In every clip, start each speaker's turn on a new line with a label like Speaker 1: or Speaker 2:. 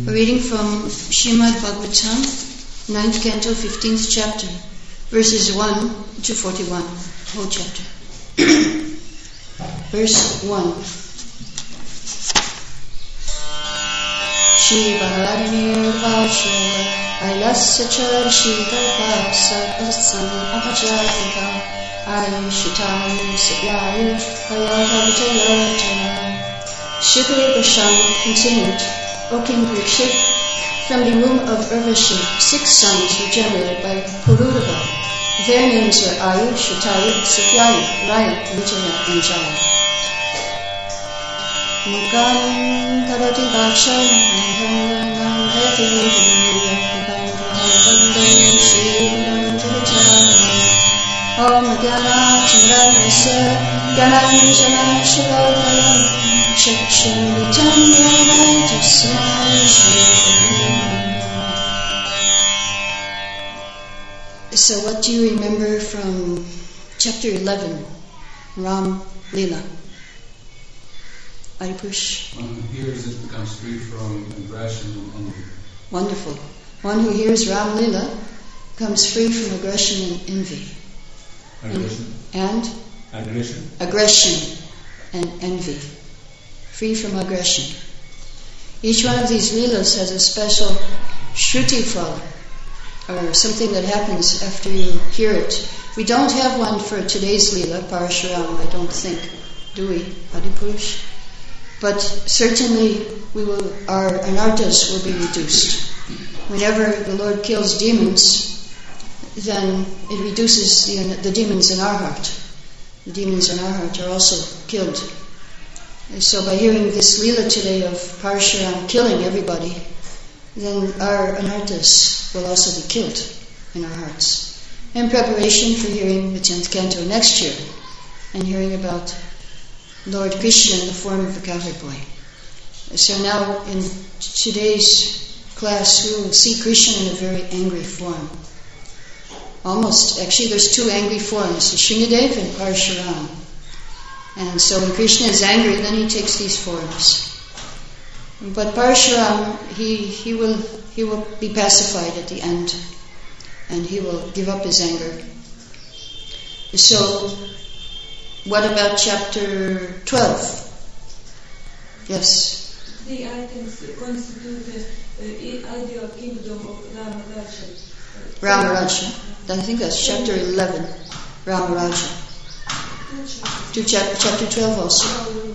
Speaker 1: A reading from Srimad Bhagavatam, 9th Canto, 15th chapter, verses 1 to 41, whole chapter. Verse 1. Shri Bhagavanir Vasha Ailasya Charishika Satsam Apachatika Aishitayu Sabyayu Ayatavitayatana. Shukri Goswami continued, O King Parikshit, from the womb of Urvashi, 6 sons were generated by Pururava. Their names were Ayu, Shitayu, Sapyayu, Raya, Vijaya, and Jaya. Mukam Kadati Vaksha Nandam Dhati Om Gyana Chandranasya Gyananjana Shirodayam So what do you remember from chapter 11, Ram Leela? Adipush?
Speaker 2: One who hears it becomes free from aggression and envy.
Speaker 1: Wonderful. One who hears Ram Leela becomes free from aggression and envy.
Speaker 2: Aggression?
Speaker 1: And?
Speaker 2: Aggression.
Speaker 1: Aggression and envy. Free from aggression. Each one of these leelas has a special shruti phala, or something that happens after you hear it. We don't have one for today's leela, Parashuram, I don't think. Do we, Adipurush? But certainly our anarthas will be reduced. Whenever the Lord kills demons, then it reduces the demons in our heart. The demons in our heart are also killed. And so by hearing this Leela today of Parashuram killing everybody, then our anarthas will also be killed in our hearts. In preparation for hearing the 10th canto next year, and hearing about Lord Krishna in the form of a cowherd boy. So now in today's class we will see Krishna in a very angry form. Actually there's 2 angry forms, Shringadev and Parashuram. And so when Krishna is angry, then he takes these forms. But Parashuram, he will be pacified at the end, and he will give up his anger. So, what about chapter 12? Yes?
Speaker 3: The items constitute the ideal kingdom of Ramaraja.
Speaker 1: Ramaraja. I think that's chapter 11, Ramaraja. To chapter 12 also.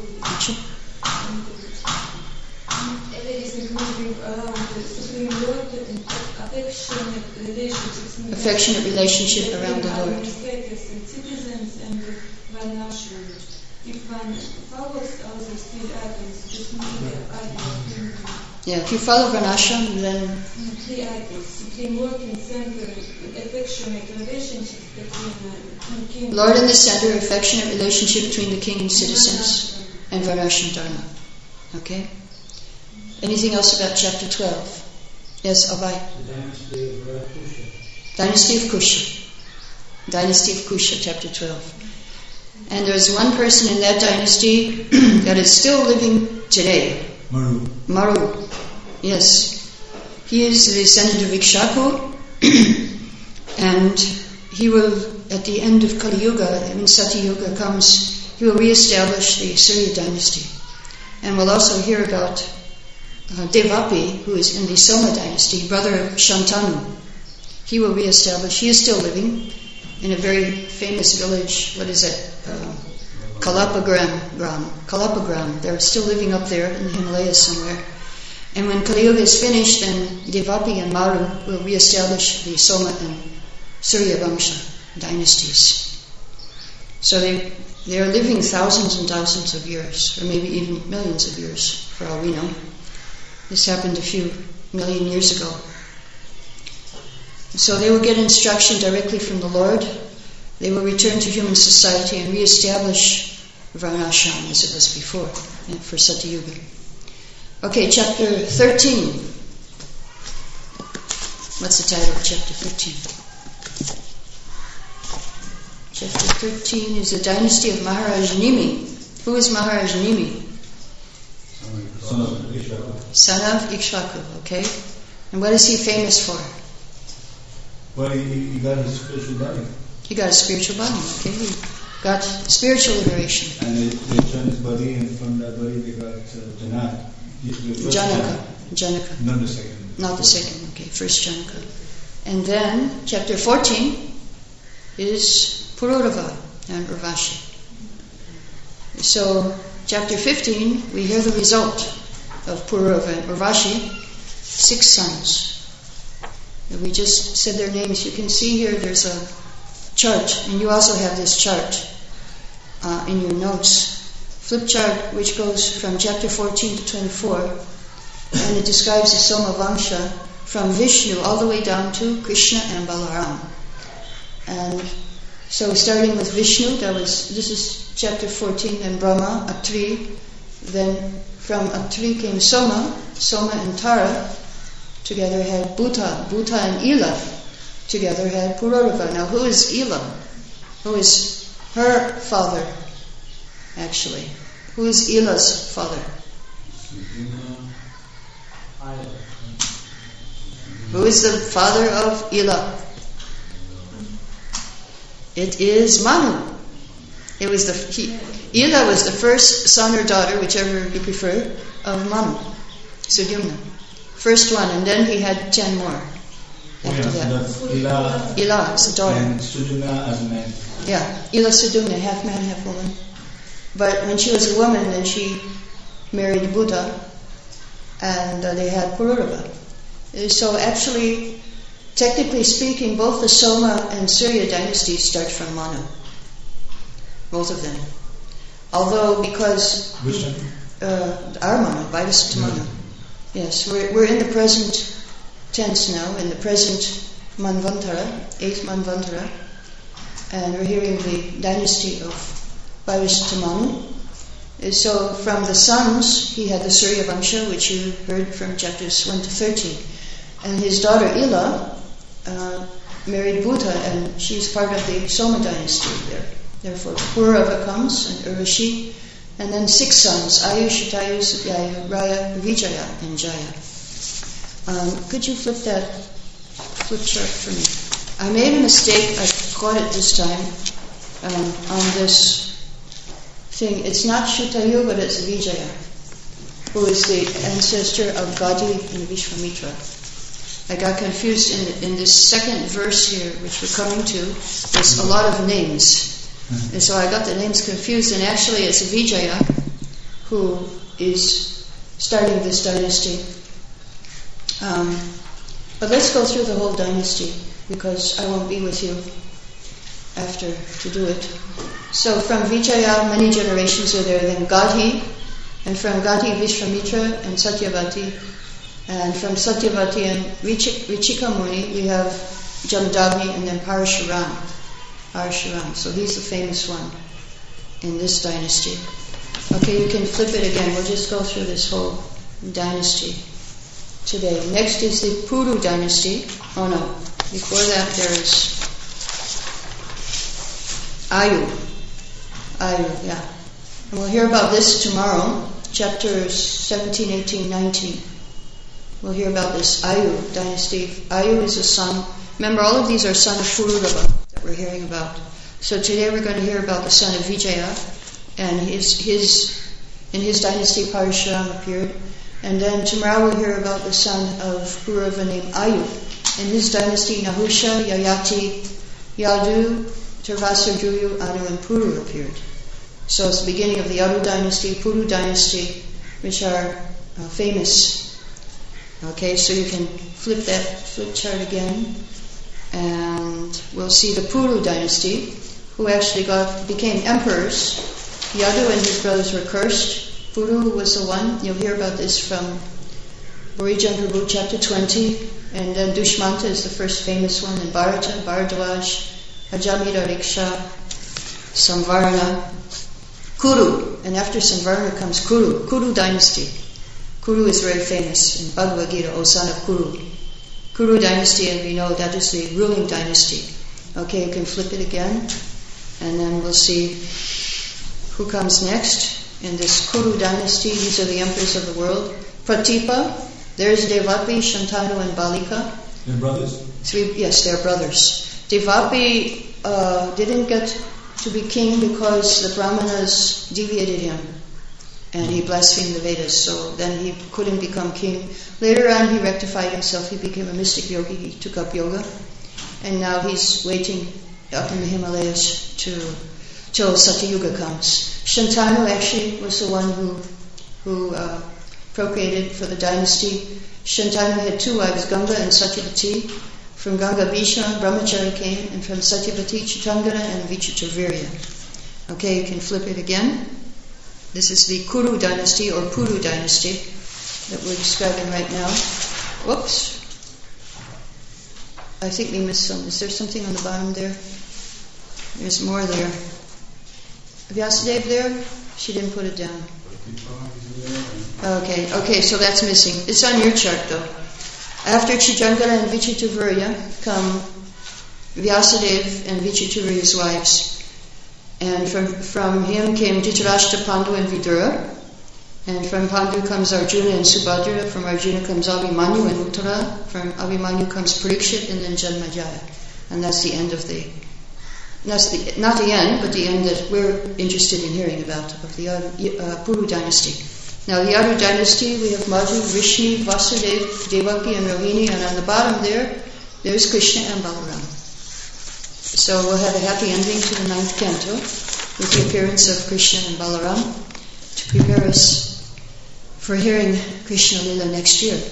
Speaker 1: Affectionate relationship around the Lord.
Speaker 3: If one follows all these 3 items, this may be ideal.
Speaker 1: Yeah, if you follow Varnashram, then
Speaker 3: 3 items: supreme working center, affectionate relationship between king.
Speaker 1: Lord in the center, affectionate relationship between the king and citizens, and Varnashram Dharma. Okay? Anything else about chapter 12? Yes, Abhay?
Speaker 4: The
Speaker 1: Dynasty of Kusha. Dynasty of Kusha, chapter 12. And there's one person in that dynasty that is still living today. Maru. Yes. He is the descendant of Ikshaku, and he will, at the end of Kali Yuga, when Sati Yuga comes, he will re-establish the Surya dynasty. And we'll also hear about Devapi, who is in the Soma dynasty, brother of Shantanu. He will re-establish, he is still living in a very famous village, what is it? Kalapagram. They're still living up there in the Himalayas somewhere. And when Kali Yuga is finished, then Devapi and Maru will re-establish the Soma and Surya Vamsha dynasties. So they are living thousands and thousands of years, or maybe even millions of years, for all we know. This happened a few million years ago. So they will get instruction directly from the Lord. They will return to human society and re-establish Varnashram as it was before, for Satyuga. Okay, chapter 13. What's the title of chapter 13? Chapter 13 is the dynasty of Maharaj Nimi. Who is Maharaj Nimi?
Speaker 4: Son of Ikshaku.
Speaker 1: son of Ikshvaku, okay? And what is he famous for?
Speaker 4: Well, he got his spiritual body.
Speaker 1: He got a spiritual body, okay? He got spiritual liberation.
Speaker 4: And they turned his body, and from that body they got
Speaker 1: Janaka.
Speaker 4: Not the second.
Speaker 1: Not the second, okay, first Janaka. And then, chapter 14 is Pururava and Urvashi. So, chapter 15, we hear the result of Pururava and Urvashi, 6 sons. And we just said their names. You can see here there's a chart, and you also have this chart in your notes. Flip chart which goes from chapter 14 to 24, and it describes the Soma Vangsha from Vishnu all the way down to Krishna and Balaram. And so starting with Vishnu, this is chapter 14, then Brahma, Atri, then from Atri came Soma and Tara together had Bhuta and Ila together had Pururava. Now who is Ila? Who is her father, actually? Who is Ila's father? Who is the father of Ila? It is Manu. Ila was the first son or daughter, whichever you prefer, of Manu, Sudyumna. First one, and then he had 10 more after that.
Speaker 4: So
Speaker 1: Ila is a daughter.
Speaker 4: And Sudyumna as a man.
Speaker 1: Yeah, Ila Sudyumna, half man, half woman. But when she was a woman, then she married Buddha, and they had Pururava. So actually, technically speaking, both the Soma and Surya dynasties start from Manu. Both of them. Although because our Manu, Vaivasata Manu. Yes, we're in the present tense now, in the present Manvantara, 8th Manvantara, and we're hearing the dynasty of Vaivasata Manu. So from the sons, he had the Surya Vangsha, which you heard from chapters 1 to 13. And his daughter Ila married Buddha, and she's part of the Soma dynasty there. Therefore, Pururava comes, and Urvashi, and then 6 sons, Ayu, Shatayu, Satyayu, Raya, Vijaya, and Jaya. Could you flip that flip chart for me? I made a mistake, I caught it this time, on this thing. It's not Shatayu, but it's Vijaya, who is the ancestor of Gadi and Vishwamitra. I got confused in this second verse here, which we're coming to. There's a lot of names. And so I got the names confused, and actually it's Vijaya who is starting this dynasty. But let's go through the whole dynasty, because I won't be with you after to do it. So from Vijaya, many generations are there. Then Gadi, and from Gadi, Vishwamitra and Satyavati. And from Satyavati and Richika Muni, we have Jamadagni and then Parashuram. So he's the famous one in this dynasty. Okay, you can flip it again. We'll just go through this whole dynasty today. Next is the Puru dynasty. Oh no, before that there is Ayu, yeah. And we'll hear about this tomorrow, chapters 17, 18, 19. We'll hear about this Ayu dynasty. Ayu is a son. Remember, all of these are son of Pururava that we're hearing about. So today we're going to hear about the son of Vijaya, and in his dynasty Parashuram appeared. And then tomorrow we'll hear about the son of Pururava named Ayu. In his dynasty, Nahusha, Yayati, Yadu, Turvasa, Druyu, Anu, and Puru appeared. So it's the beginning of the Yadu dynasty, Puru dynasty, which are famous. Okay, so you can flip chart again, and we'll see the Puru dynasty, who actually became emperors. Yadu and his brothers were cursed. Puru was the one. You'll hear about this from Borijan Prabhu chapter 20, and then Dushmanta is the first famous one, and Bharata, Bharadwaj, Ajamila, Riksha, Samvarna, Kuru, and after Samvarna comes Kuru dynasty. Kuru is very famous in Bhagavad Gita, O son of Kuru. Kuru dynasty, and we know that is the ruling dynasty. Okay, you can flip it again, and then we'll see who comes next in this Kuru dynasty. These are the emperors of the world. Pratipa, there's Devapi, Shantanu, and Balika.
Speaker 4: They're brothers?
Speaker 1: Yes, they're brothers. Devapi didn't get to be king because the Brahmanas deviated him and he blasphemed the Vedas, so then he couldn't become king. Later on he rectified himself, he became a mystic yogi, he took up yoga, and now he's waiting up in the Himalayas till Satyuga comes. Shantanu actually was the one who procreated for the dynasty. Shantanu had 2 wives, Ganga and Satyavati. From Ganga, Bhishma, Brahmachari came, and from Satyavati, Chitangana and Vichitravirya. Okay, you can flip it again. This is the Kuru dynasty or Puru dynasty that we're describing right now. Whoops. I think we missed some. Is there something on the bottom there? There's more there. Vyasadeva there? She didn't put it down. Okay, so that's missing. It's on your chart though. After Chitangana and Vichitravirya come Vyasadeva and Vichitravirya's wives. And from him came Dhritarashtra, Pandu, and Vidura. And from Pandu comes Arjuna and Subhadra. From Arjuna comes Abhimanyu and Uttara. From Abhimanyu comes Parikshit and then Janmajaya. And that's the end of not the end, but the end that we're interested in hearing about, of the Puru dynasty. Now the Yadu dynasty, we have Madhu, Vrishni, Vasudeva, Devaki, and Rohini. And on the bottom there's Krishna and Balaram. So we'll have a happy ending to the 9th canto with the appearance of Krishna and Balaram to prepare us for hearing Krishna Lila next year.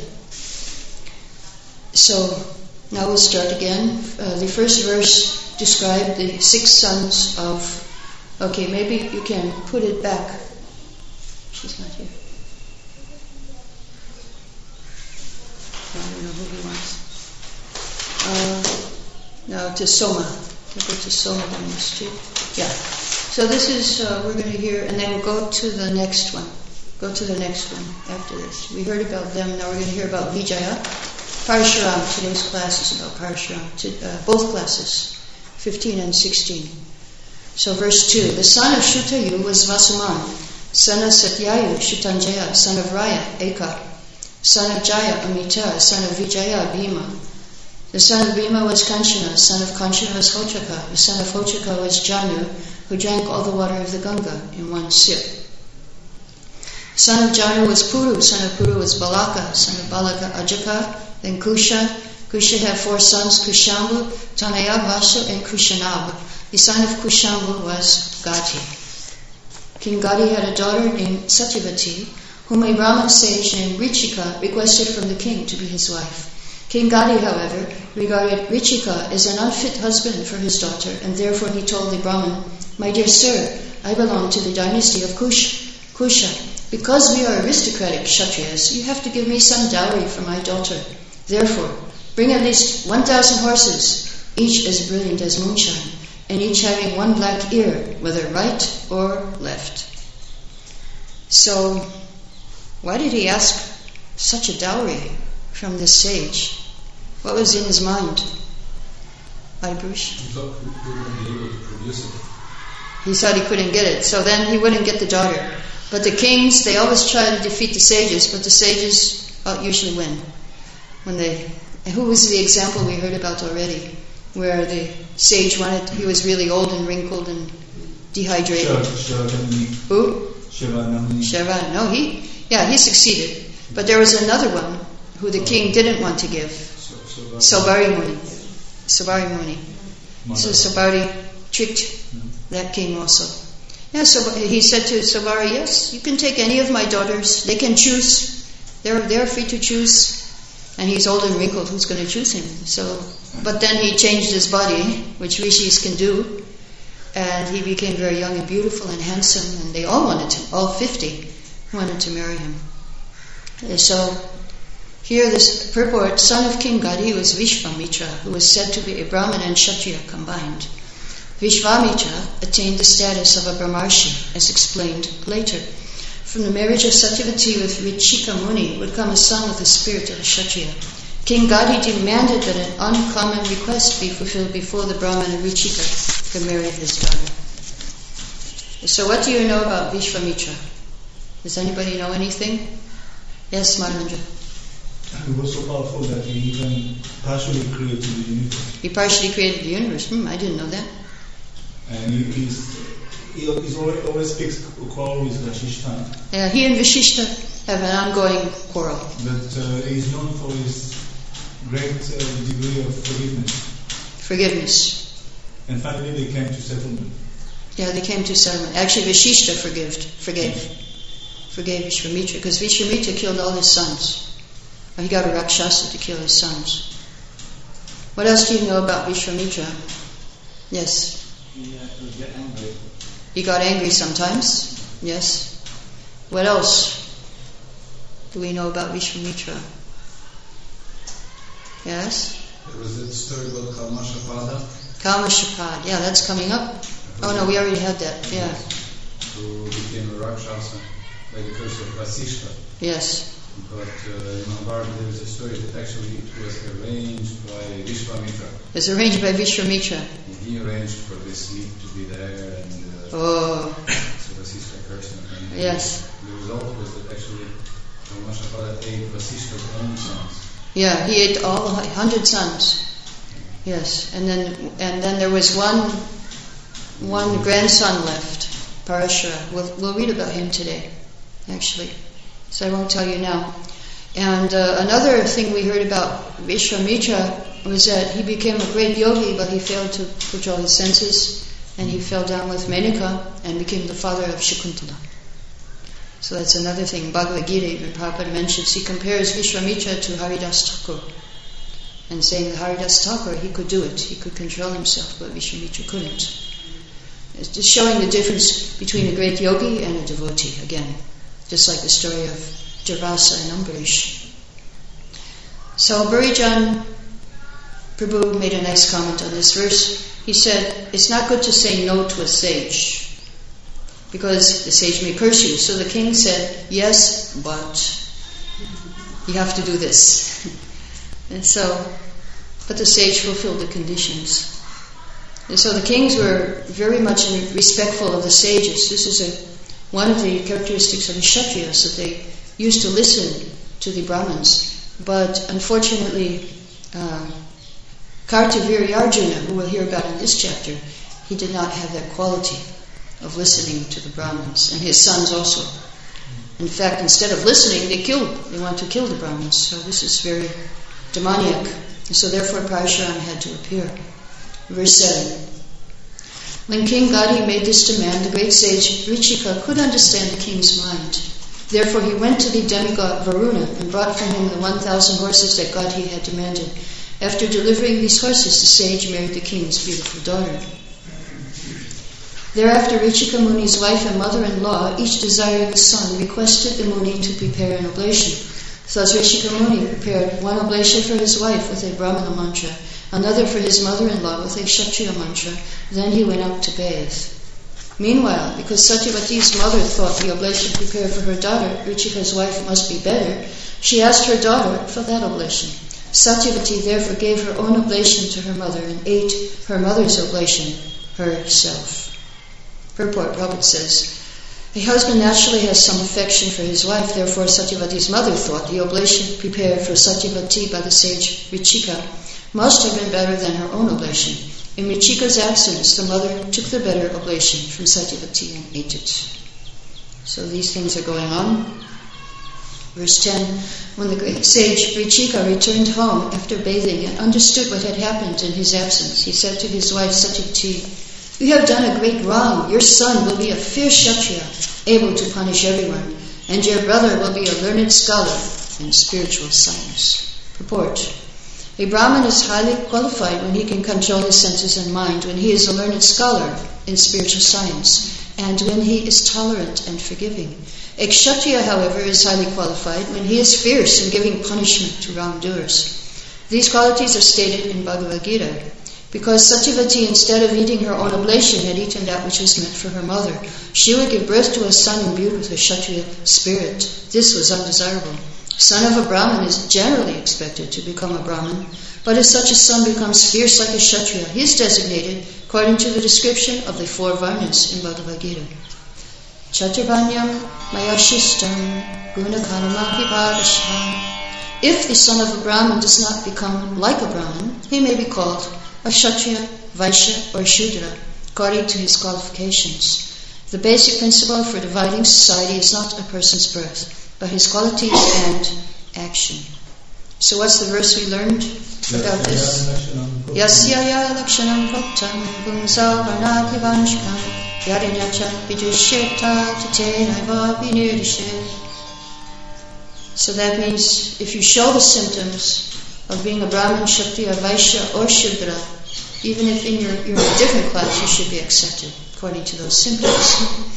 Speaker 1: So now we'll start again. The first verse described the 6 sons of... Okay, maybe you can put it back. She's not here. I don't know who he wants. No, to Soma. We'll go to Soma dynasty. Yeah. So this is, we're going to hear, and then we'll go to the next one. Go to the next one after this. We heard about them, now we're going to hear about Vijaya. Parashuram, today's class is about Parashuram. Both classes, 15 and 16. So verse 2, the son of Shutayu was Vasuman, son of Satyayu, Shutanjaya, son of Raya, Eka, son of Jaya, Amita, son of Vijaya, Bhima. The son of Bhima was Kanchana, son of Kanchana was Hochaka, the son of Hochaka was Janu, who drank all the water of the Ganga in one sip. Son of Janu was Puru, son of Puru was Balaka, son of Balaka Ajaka, then Kusha. Kusha had 4 sons, Kushambu, Tanaya, Vasu, and Kushanab. The son of Kushambu was Gati. King Gati had a daughter named Satyavati, whom a Brahmin sage named Richika requested from the king to be his wife. King Gati, however, regarded Richika as an unfit husband for his daughter, and therefore he told the Brahmin, "My dear sir, I belong to the dynasty of Kusha. Because we are aristocratic Kshatriyas, you have to give me some dowry for my daughter. Therefore, bring at least 1,000 horses, each as brilliant as moonshine, and each having 1 black ear, whether right or left." So, why did he ask such a dowry from this sage? What was in his mind? Bruce?
Speaker 2: He thought he wouldn't be able to produce it.
Speaker 1: He thought he couldn't get it, so then he wouldn't get the daughter. But the kings, they always try to defeat the sages, but the sages usually win. Who was the example we heard about already, where the sage he was really old and wrinkled and dehydrated. Who? Shavan. No, he succeeded. But there was another one who the king didn't want to give. Saubhari Muni. So Saubhari tricked that king also. Yeah, so he said to Saubhari, "Yes, you can take any of my daughters. They can choose. They're free to choose." And he's old and wrinkled. Who's going to choose him? But then he changed his body, which rishis can do, and he became very young and beautiful and handsome. And they all 50 wanted to marry him. So here, this purport, son of King Gati, was Vishvamitra, who was said to be a Brahmin and Kshatriya combined. Vishvamitra attained the status of a Brahmarshi, as explained later. From the marriage of Satyavati with Richika Muni would come a son with the spirit of a Kshatriya. King Gati demanded that an uncommon request be fulfilled before the Brahmin and Richika could marry his daughter. So what do you know about Vishvamitra? Does anybody know anything? Yes, Madhavendra.
Speaker 4: He was so powerful that he even partially created the universe.
Speaker 1: He partially created the universe. I didn't know that.
Speaker 4: And he always speaks quarrel with Vashishta.
Speaker 1: He and Vashishta have an ongoing quarrel.
Speaker 4: But he's known for his great degree of
Speaker 1: forgiveness.
Speaker 4: And finally they came to settlement.
Speaker 1: Yeah, they came to settlement. Actually, Vashishta forgave Vishwamitra, because Vishwamitra killed all his sons. He got a Rakshasa to kill his sons. What else do you know about Vishwamitra? Yes?
Speaker 5: He would get angry.
Speaker 1: He got angry sometimes. Yes? What else do we know about Vishwamitra? Yes?
Speaker 2: There was that story about Kalmashapada.
Speaker 1: Kalmashapada, yeah, that's coming up. Oh no, we already had that, yeah.
Speaker 2: Who became a Rakshasa by the curse of Vasishta.
Speaker 1: Yes.
Speaker 2: But in Mahabharata there is a story that actually it was arranged by Vishwamitra.
Speaker 1: It's arranged by Vishwamitra.
Speaker 2: He arranged for this meat to be there, and so Vasishta cursed him. And
Speaker 1: yes.
Speaker 2: The result was that actually Kalmashapada ate Vasishta's own sons.
Speaker 1: Yeah, he ate all 100 sons. Yes, and then there was one grandson left, Parashara. We'll read about him today, actually. So I won't tell you now. And another thing we heard about Vishwamitra was that he became a great yogi, but he failed to control his senses, and he fell down with Menaka and became the father of Shakuntala. So that's another thing. Bhagavad Gita, even Prabhupada mentions, he compares Vishwamitra to Haridas Thakur, and saying that Haridas Thakur, he could do it, he could control himself, but Vishwamitra couldn't. It's just showing the difference between a great yogi and a devotee, again. Just like the story of Durvasa and Ambarish. So Burijan Prabhu made a nice comment on this verse. He said, it's not good to say no to a sage, because the sage may curse you. So the king said, yes, but you have to do this. And so, but the sage fulfilled the conditions. And so the kings were very much respectful of the sages. This is one of the characteristics of the Kshatriyas, that they used to listen to the Brahmins. But unfortunately, Kartavirya-Arjuna, who we'll hear about in this chapter, he did not have that quality of listening to the Brahmins, and his sons also. In fact, instead of listening, they want to kill the Brahmins. So this is very demoniac. And so therefore Parashuram had to appear. Verse 7. When King Gadi made this demand, the great sage Vrichika could understand the king's mind. Therefore he went to the demigod Varuna and brought from him the 1,000 horses that Gadi had demanded. After delivering these horses, the sage married the king's beautiful daughter. Thereafter Vrichika Muni's wife and mother-in-law, each desiring a son, requested the Muni to prepare an oblation. Thus Vrichika Muni prepared one oblation for his wife with a Brahmana mantra, another for his mother-in-law with a Kshatriya mantra. Then he went up to bathe. Meanwhile, because Satyavati's mother thought the oblation prepared for her daughter, Vrichika's wife, must be better, she asked her daughter for that oblation. Satyavati therefore gave her own oblation to her mother and ate her mother's oblation herself. Purport, Prabhupada says, a husband naturally has some affection for his wife, therefore Satyavati's mother thought the oblation prepared for Satyavati by the sage Vrichika must have been better than her own oblation. In Vrichika's absence, the mother took the better oblation from Satyavati and ate it. So these things are going on. Verse 10, when the great sage Vrichika returned home after bathing and understood what had happened in his absence, he said to his wife Satyavati, you have done a great wrong. Your son will be a fierce Kshatriya, able to punish everyone, and your brother will be a learned scholar in spiritual science. Purport. A Brahmin is highly qualified when he can control his senses and mind, when he is a learned scholar in spiritual science, and when he is tolerant and forgiving. A Kshatriya, however, is highly qualified when he is fierce in giving punishment to wrongdoers. These qualities are stated in Bhagavad Gita. Because Satyavati, instead of eating her own oblation, had eaten that which was meant for her mother, she would give birth to a son imbued with a Kshatriya spirit. This was undesirable. Son of a Brahmin is generally expected to become a Brahmin, but if such a son becomes fierce like a Kshatriya, he is designated according to the description of the 4 Varnas in Bhagavad Gita. Chaturvanyam mayashishtam gunakaramapi bhavasham. If the son of a Brahmin does not become like a Brahmin, he may be called a Kshatriya, Vaishya or Shudra, according to his qualifications. The basic principle for dividing society is not a person's birth, but his qualities and action. So what's the verse we learned about this? Yasyaya lakshanam bhaktam bhumsa varnati vanshkam yarinyacha vidusheta tatenaiva vinirishit. So that means if you show the symptoms of being a Brahmin, Kshatriya, Vaishya or Shudra, even if you're in a different class, you should be accepted according to those symptoms.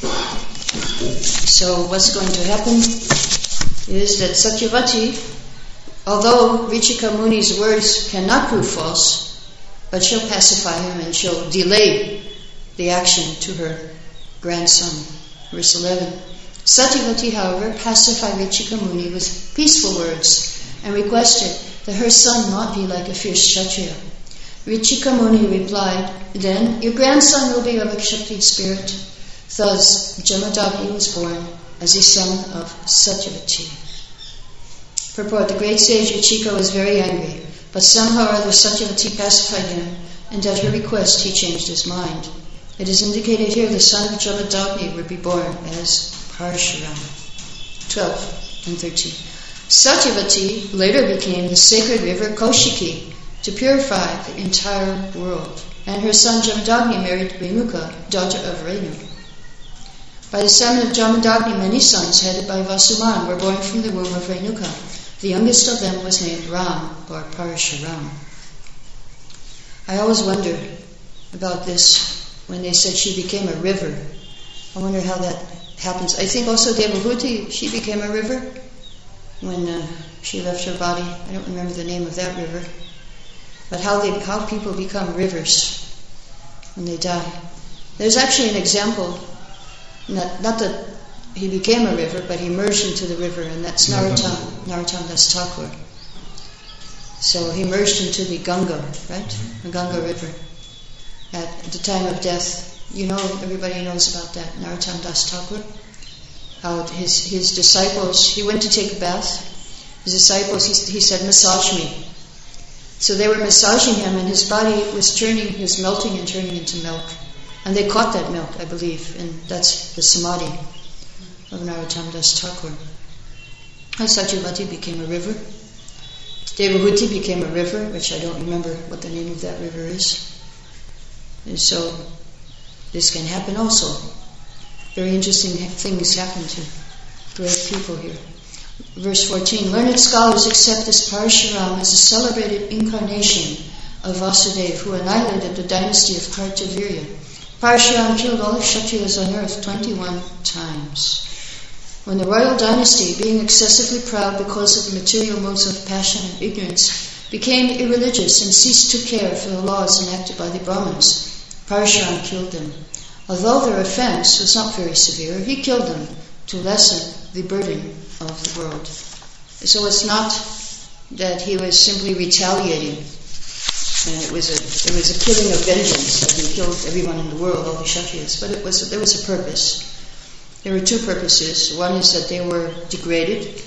Speaker 1: So what's going to happen is that Satyavati, although Vichika Muni's words cannot prove false, but she'll pacify him and she'll delay the action to her grandson. Verse 11. Satyavati, however, pacified Vichika Muni with peaceful words and requested that her son not be like a fierce Kshatriya. Vichika Muni replied, then your grandson will be of a Kshatriya spirit. Thus, Jamadagni was born as a son of Satyavati. Purport, the great sage Vichika was very angry, but somehow or other Satyavati pacified him, and at her request he changed his mind. It is indicated here the son of Jamadagni would be born as Parshuram. 12 and 13. Satyavati later became the sacred river Kaushiki to purify the entire world, and her son Jamadagni married Renuka, daughter of Renu. By the semen of Jamadagni, many sons headed by Vasuman were born from the womb of Renuka. The youngest of them was named Ram, or Parshuram. I always wonder about this when they said she became a river. I wonder how that happens. I think also Devahuti, she became a river when she left her body. I don't remember the name of that river. But how people become rivers when they die. There's actually an example, not that he became a river, but he merged into the river, and that's Narottam Das Thakur. So he merged into the Ganga, right? The Ganga River. At the time of death, everybody knows about that, Narottam Das Thakur. How his disciples, he went to take a bath. His disciples, he said, massage me. So they were massaging him, and his body was melting and turning into milk. And they caught that milk, I believe, and that's the samadhi of Narottam Das Thakur. And Satyavati became a river. Devahuti became a river, which I don't remember what the name of that river is. And so this can happen also. Very interesting things happen to great people here. Verse 14, learned scholars accept this Parshuram as a celebrated incarnation of Vasudeva, who annihilated the dynasty of Kartavirya. Parshuram killed all the Kshatriyas on earth 21 times. When the royal dynasty, being excessively proud because of the material modes of passion and ignorance, became irreligious and ceased to care for the laws enacted by the Brahmins, Parshuram killed them. Although their offense was not very severe, he killed them to lessen the burden of the world. So it's not that he was simply retaliating, and it was a killing of vengeance, that he killed everyone in the world, all the Kshatriyas, but there was a purpose. There were two purposes. One is that they were degraded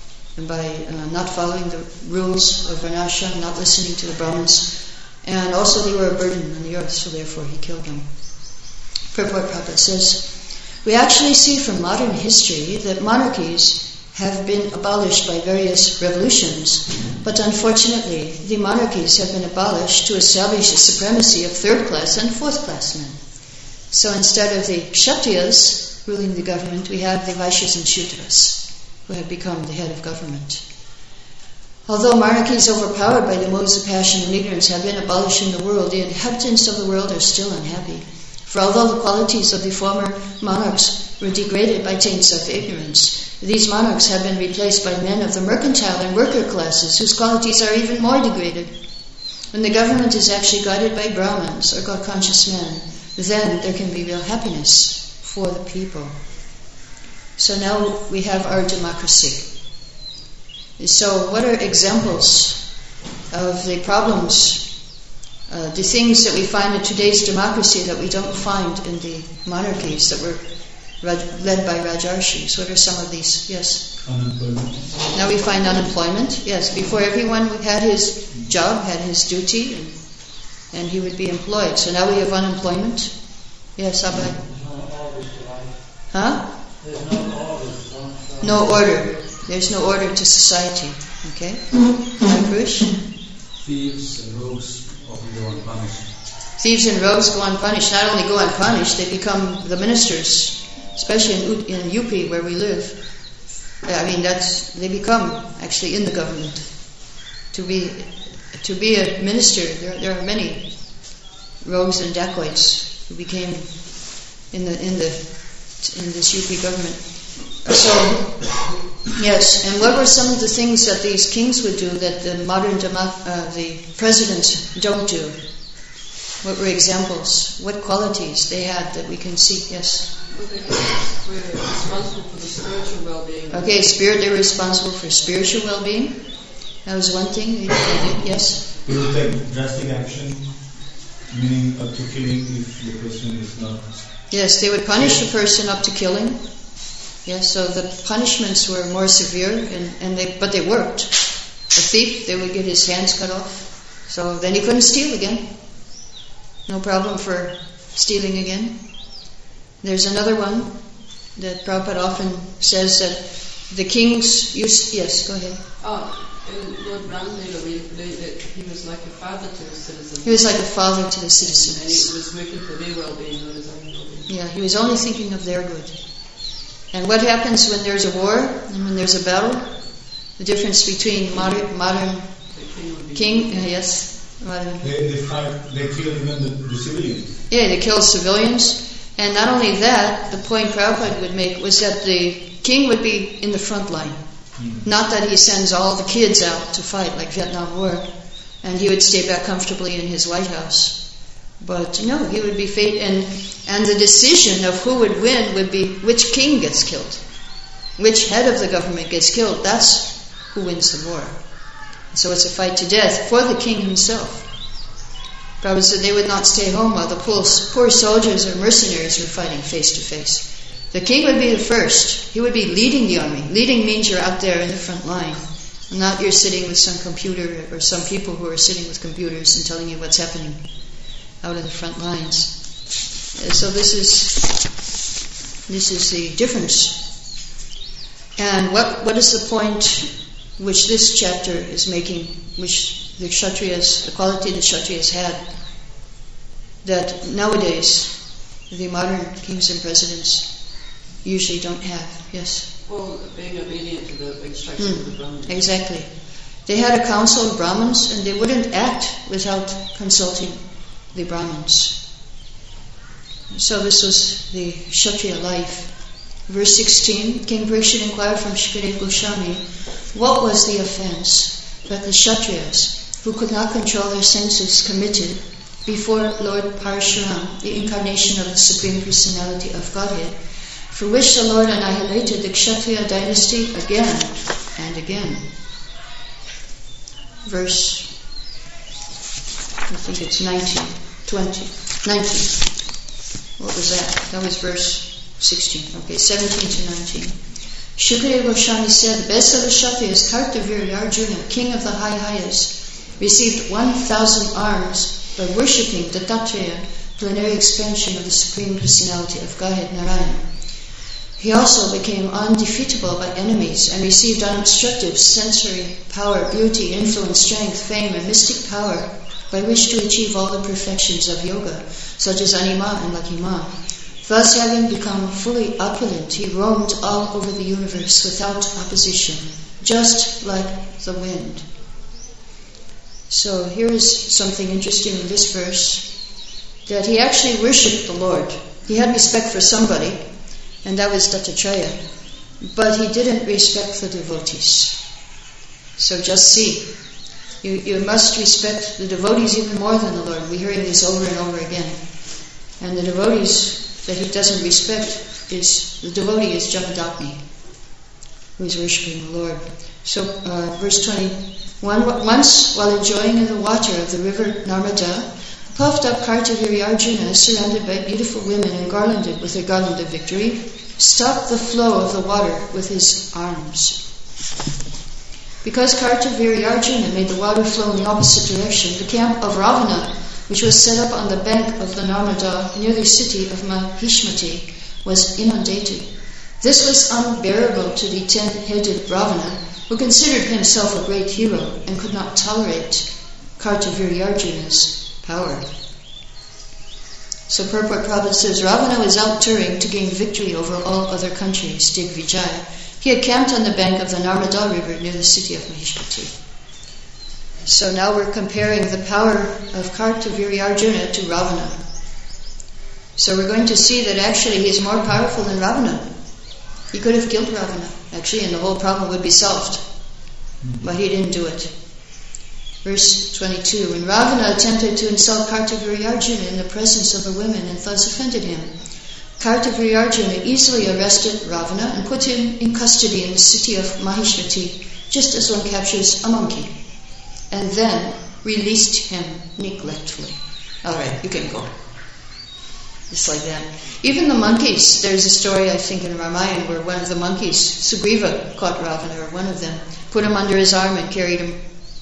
Speaker 1: by not following the rules of Varnashram, not listening to the Brahmins, and also they were a burden on the earth, so therefore he killed them. Purport Prabhupada says, we actually see from modern history that monarchies have been abolished by various revolutions, but unfortunately the monarchies have been abolished to establish the supremacy of third-class and fourth-class men. So instead of the Kshatriyas ruling the government, we have the Vaishyas and Shudras, who have become the head of government. Although monarchies overpowered by the modes of passion and ignorance have been abolished in the world, the inhabitants of the world are still unhappy. For although the qualities of the former monarchs were degraded by taints of ignorance, these monarchs have been replaced by men of the mercantile and worker classes whose qualities are even more degraded. When the government is actually guided by Brahmins or God-conscious men, then there can be real happiness for the people. So now we have our democracy. So what are examples of the problems, the things that we find in today's democracy that we don't find in the monarchies that were led by Rajarshis. What are some of these? Yes.
Speaker 4: Unemployment.
Speaker 1: Now we find unemployment. Yes. Before everyone had his job, had his duty, and he would be employed. So now we have unemployment. Yes, Abhay. Huh? No order. There's no order to society. Okay? Purush?
Speaker 2: Thieves and rogues often go unpunished.
Speaker 1: Thieves and rogues go unpunished. Not only go unpunished, they become the ministers, especially in UP where we live. I mean, they become actually in the government. To be a minister, there are many rogues and dacoits who became in this UP government. So, yes, and what were some of the things that these kings would do that the modern the presidents don't do? What were examples? What qualities they had that we can see? Yes?
Speaker 6: Well, they were responsible for the spiritual well-being.
Speaker 1: Okay, they were responsible for spiritual well-being. That was one thing they did. Yes?
Speaker 4: They would take drastic action, meaning up to killing if the person is not...
Speaker 1: Yes, they would punish the person up to killing. Yes, so the punishments were more severe, but they worked. A thief, they would get his hands cut off. So then he couldn't steal again. No problem for stealing again. There's another one that Prabhupada often says that the kings used... Yes, go ahead.
Speaker 6: Lord Ramlila, he was like a father to the citizens.
Speaker 1: He was like a father to the citizens.
Speaker 6: And he was working for their well-being, not his own well-being.
Speaker 1: Yeah, he was only thinking of their good. And what happens when there's a war and when there's a battle? The difference between modern king, yes, modern.
Speaker 4: They fight. They kill even the civilians.
Speaker 1: Yeah, they kill civilians, and not only that. The point Prabhupada would make was that the king would be in the front line, not that he sends all the kids out to fight like Vietnam War, and he would stay back comfortably in his White House. But no, he would be and the decision of who would win would be which king gets killed, which head of the government gets killed. That's who wins the war. So it's a fight to death for the king himself. Prabhupada said they would not stay home while the poor soldiers or mercenaries were fighting face to face. The king would be the first. He would be leading the army. Leading means you're out there in the front line, not you're sitting with some computer or some people who are sitting with computers and telling you what's happening out in the front lines. So this is the difference. And what is the point which this chapter is making, which the Kshatriyas, the quality the Kshatriyas had, that nowadays the modern kings and presidents usually don't have? Yes?
Speaker 6: Well, being obedient to the instructions of the Brahmins.
Speaker 1: Exactly. They had a council of Brahmins, and they wouldn't act without consulting the Brahmins. So this was the Kshatriya life. Verse 16, King Parikshit inquired from Shukadeva Goswami, what was the offense that the Kshatriyas, who could not control their senses, committed before Lord Parashuram, the incarnation of the Supreme Personality of Godhead, for which the Lord annihilated the Kshatriya dynasty again and again. Verse, I think it's 19. What was that? That was verse 16. Okay, 17 to 19. Shukadeva Goswami said, the best of the Kshatriyas, Kartavirya Arjuna, king of the Highest, received 1,000 arms by worshipping the Dattatreya, plenary expansion of the Supreme Personality of Godhead Narayan. He also became undefeatable by enemies and received unobstructed sensory power, beauty, influence, strength, fame, and mystic power by which to achieve all the perfections of yoga, such as Anima and Lakima. Thus, having become fully opulent, he roamed all over the universe without opposition, just like the wind. So here is something interesting in this verse, that he actually worshipped the Lord. He had respect for somebody, and that was Dattatreya, but he didn't respect the devotees. So just see, you must respect the devotees even more than the Lord. We're hearing this over and over again. And the devotees that he doesn't respect the devotee is Jamadagni, who is worshipping the Lord. So verse 21, once while enjoying in the water of the river Narmada, puffed up Kartavirya Arjuna, surrounded by beautiful women and garlanded with their garland of victory, stopped the flow of the water with his arms. Because Kartavirya made the water flow in the opposite direction, the camp of Ravana, which was set up on the bank of the Narmada near the city of Mahishmati, was inundated. This was unbearable to the 10-headed Ravana, who considered himself a great hero and could not tolerate Kartavirya's power. So Purport Prabhupada says, Ravana was out touring to gain victory over all other countries, Digvijaya. He had camped on the bank of the Narmada River near the city of Mahishmati. So now we're comparing the power of Kartavirya to Ravana. So we're going to see that actually he's more powerful than Ravana. He could have killed Ravana, actually, and the whole problem would be solved. But he didn't do it. Verse 22, when Ravana attempted to insult Kartavirya in the presence of the women and thus offended him, Kartavirya easily arrested Ravana and put him in custody in the city of Mahishmati, just as one captures a monkey, and then released him neglectfully. Alright, you can go. Just like that. Even the monkeys, there's a story, I think, in Ramayana where one of the monkeys, Sugriva, caught Ravana, or one of them, put him under his arm and carried him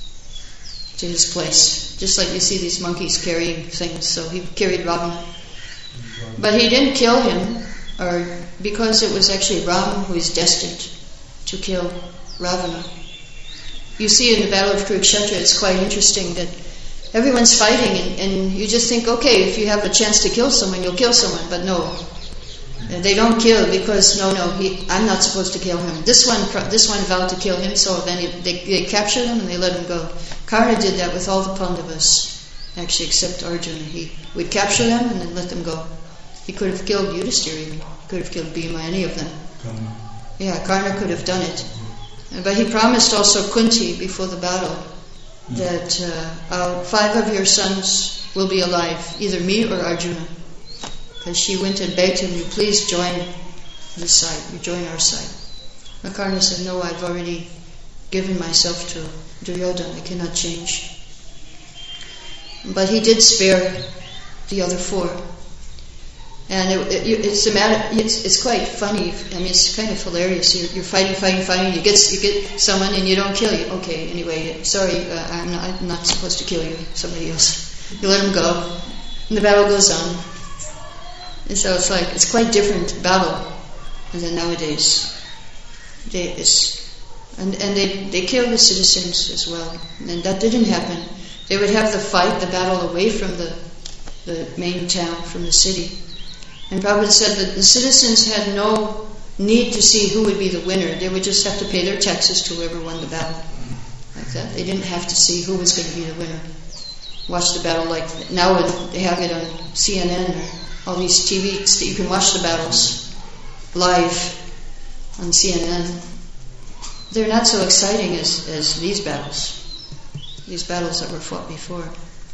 Speaker 1: to his place. Just like you see these monkeys carrying things, so he carried Ravana. But he didn't kill him, or because it was actually Ram who is destined to kill Ravana. You see in the Battle of Kurukshetra, it's quite interesting that everyone's fighting and you just think, okay, if you have a chance to kill someone, you'll kill someone. But no, they don't kill because I'm not supposed to kill him. This one vowed to kill him, so then they captured him and they let him go. Karna did that with all the Pandavas, actually except Arjuna. He would capture them and then let them go. He could have killed Yudhishthira even. He could have killed Bhima, any of them. Yeah, Karna could have done it. But he promised also Kunti before the battle that 5 of your sons will be alive, either me or Arjuna. Because she went and begged him, you please join this side, you join our side. But Karna said, no, I've already given myself to Duryodhana, I cannot change. But he did spare the other 4. And it's quite funny. I mean, it's kind of hilarious. You're fighting. You get someone and you don't kill you. Okay, anyway, sorry, I'm not supposed to kill you. Somebody else. You let him go, and the battle goes on. And so it's quite different battle than nowadays. They kill the citizens as well, and that didn't happen. They would have the battle away from the main town, from the city. And Prabhupada said that the citizens had no need to see who would be the winner. They would just have to pay their taxes to whoever won the battle. Like that. They didn't have to see who was going to be the winner. Watch the battle like now they have it on CNN or all these TVs that you can watch the battles live on CNN. They're not so exciting as these battles that were fought before.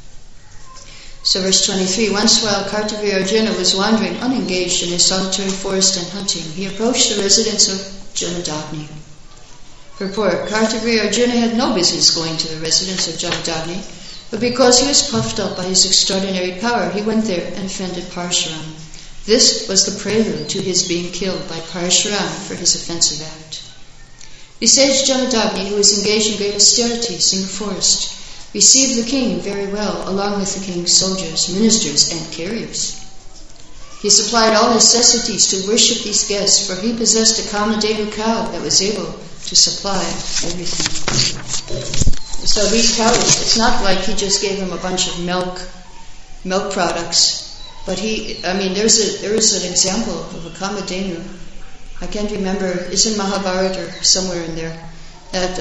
Speaker 1: So verse 23, once while Kartavirya was wandering unengaged in his solitary forest and hunting, he approached the residence of Jamadagni. Purport, Kartavirya had no business going to the residence of Jamadagni, but because he was puffed up by his extraordinary power, he went there and offended Parshuram. This was the prelude to his being killed by Parshuram for his offensive act. The sage Jamadagni, who was engaged in great austerities in the forest, received the king very well, along with the king's soldiers, ministers, and carriers. He supplied all necessities to worship these guests, for he possessed a Kamadeva cow that was able to supply everything. So these cows, it's not like he just gave them a bunch of milk products, but there is an example of a Kamadenu. I can't remember, it's in Mahabharata or somewhere in there, that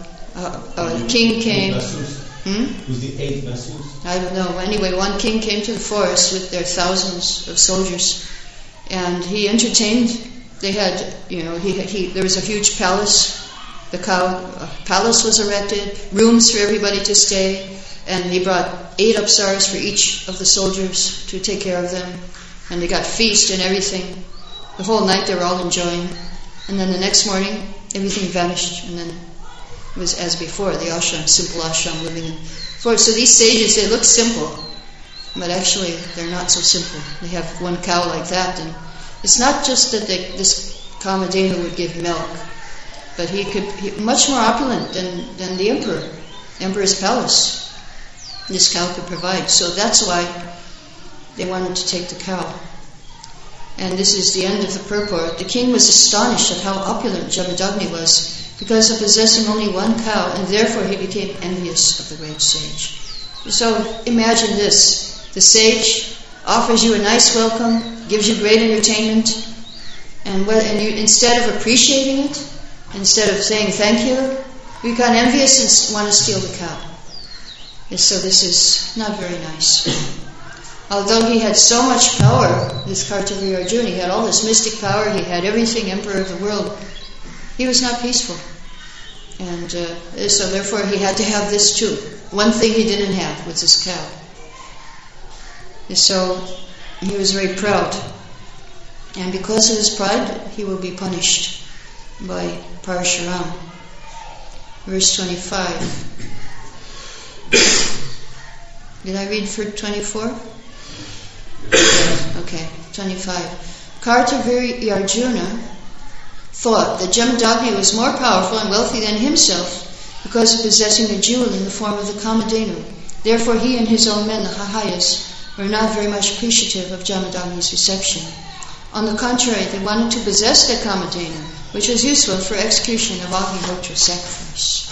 Speaker 1: a king came.
Speaker 4: Who's the 8 Vasus?
Speaker 1: I don't know. Anyway, one king came to the forest with their thousands of soldiers, and he entertained. They had, there was a huge palace. The palace was erected, rooms for everybody to stay, and he brought 8 apsaras for each of the soldiers to take care of them, and they got feast and everything. The whole night they were all enjoying, and then the next morning everything vanished, and then it was as before, the ashram, simple ashram living in forest. So these sages, they look simple, but actually they're not so simple. They have one cow like that, and It's not just that this Kamadhenu would give milk, but he much more opulent than the emperor's palace. This cow could provide. So that's why they wanted to take the cow. And this is the end of the purport. The king was astonished at how opulent Jamadagni was because of possessing only one cow, and therefore he became envious of the great sage. So imagine this. The sage offers you a nice welcome, gives you great entertainment, and you, instead of appreciating it, instead of saying thank you, you become envious and want to steal the cow. And so this is not very nice. Although he had so much power, this Kartavya Arjuna, he had all this mystic power, he had everything, emperor of the world, he was not peaceful. And so therefore he had to have this too. One thing he didn't have was this cow. And so he was very proud. And because of his pride, he will be punished by Parashuram. Verse 25. Did I read for 24? Okay, 25. Kartavya Arjuna thought that Jamadagni was more powerful and wealthy than himself because of possessing a jewel in the form of the Kamadhenu. Therefore he and his own men, the Hahayas, were not very much appreciative of Jamadagni's reception. On the contrary, they wanted to possess the Kamadhenu, which was useful for execution of Agnihotra sacrifice.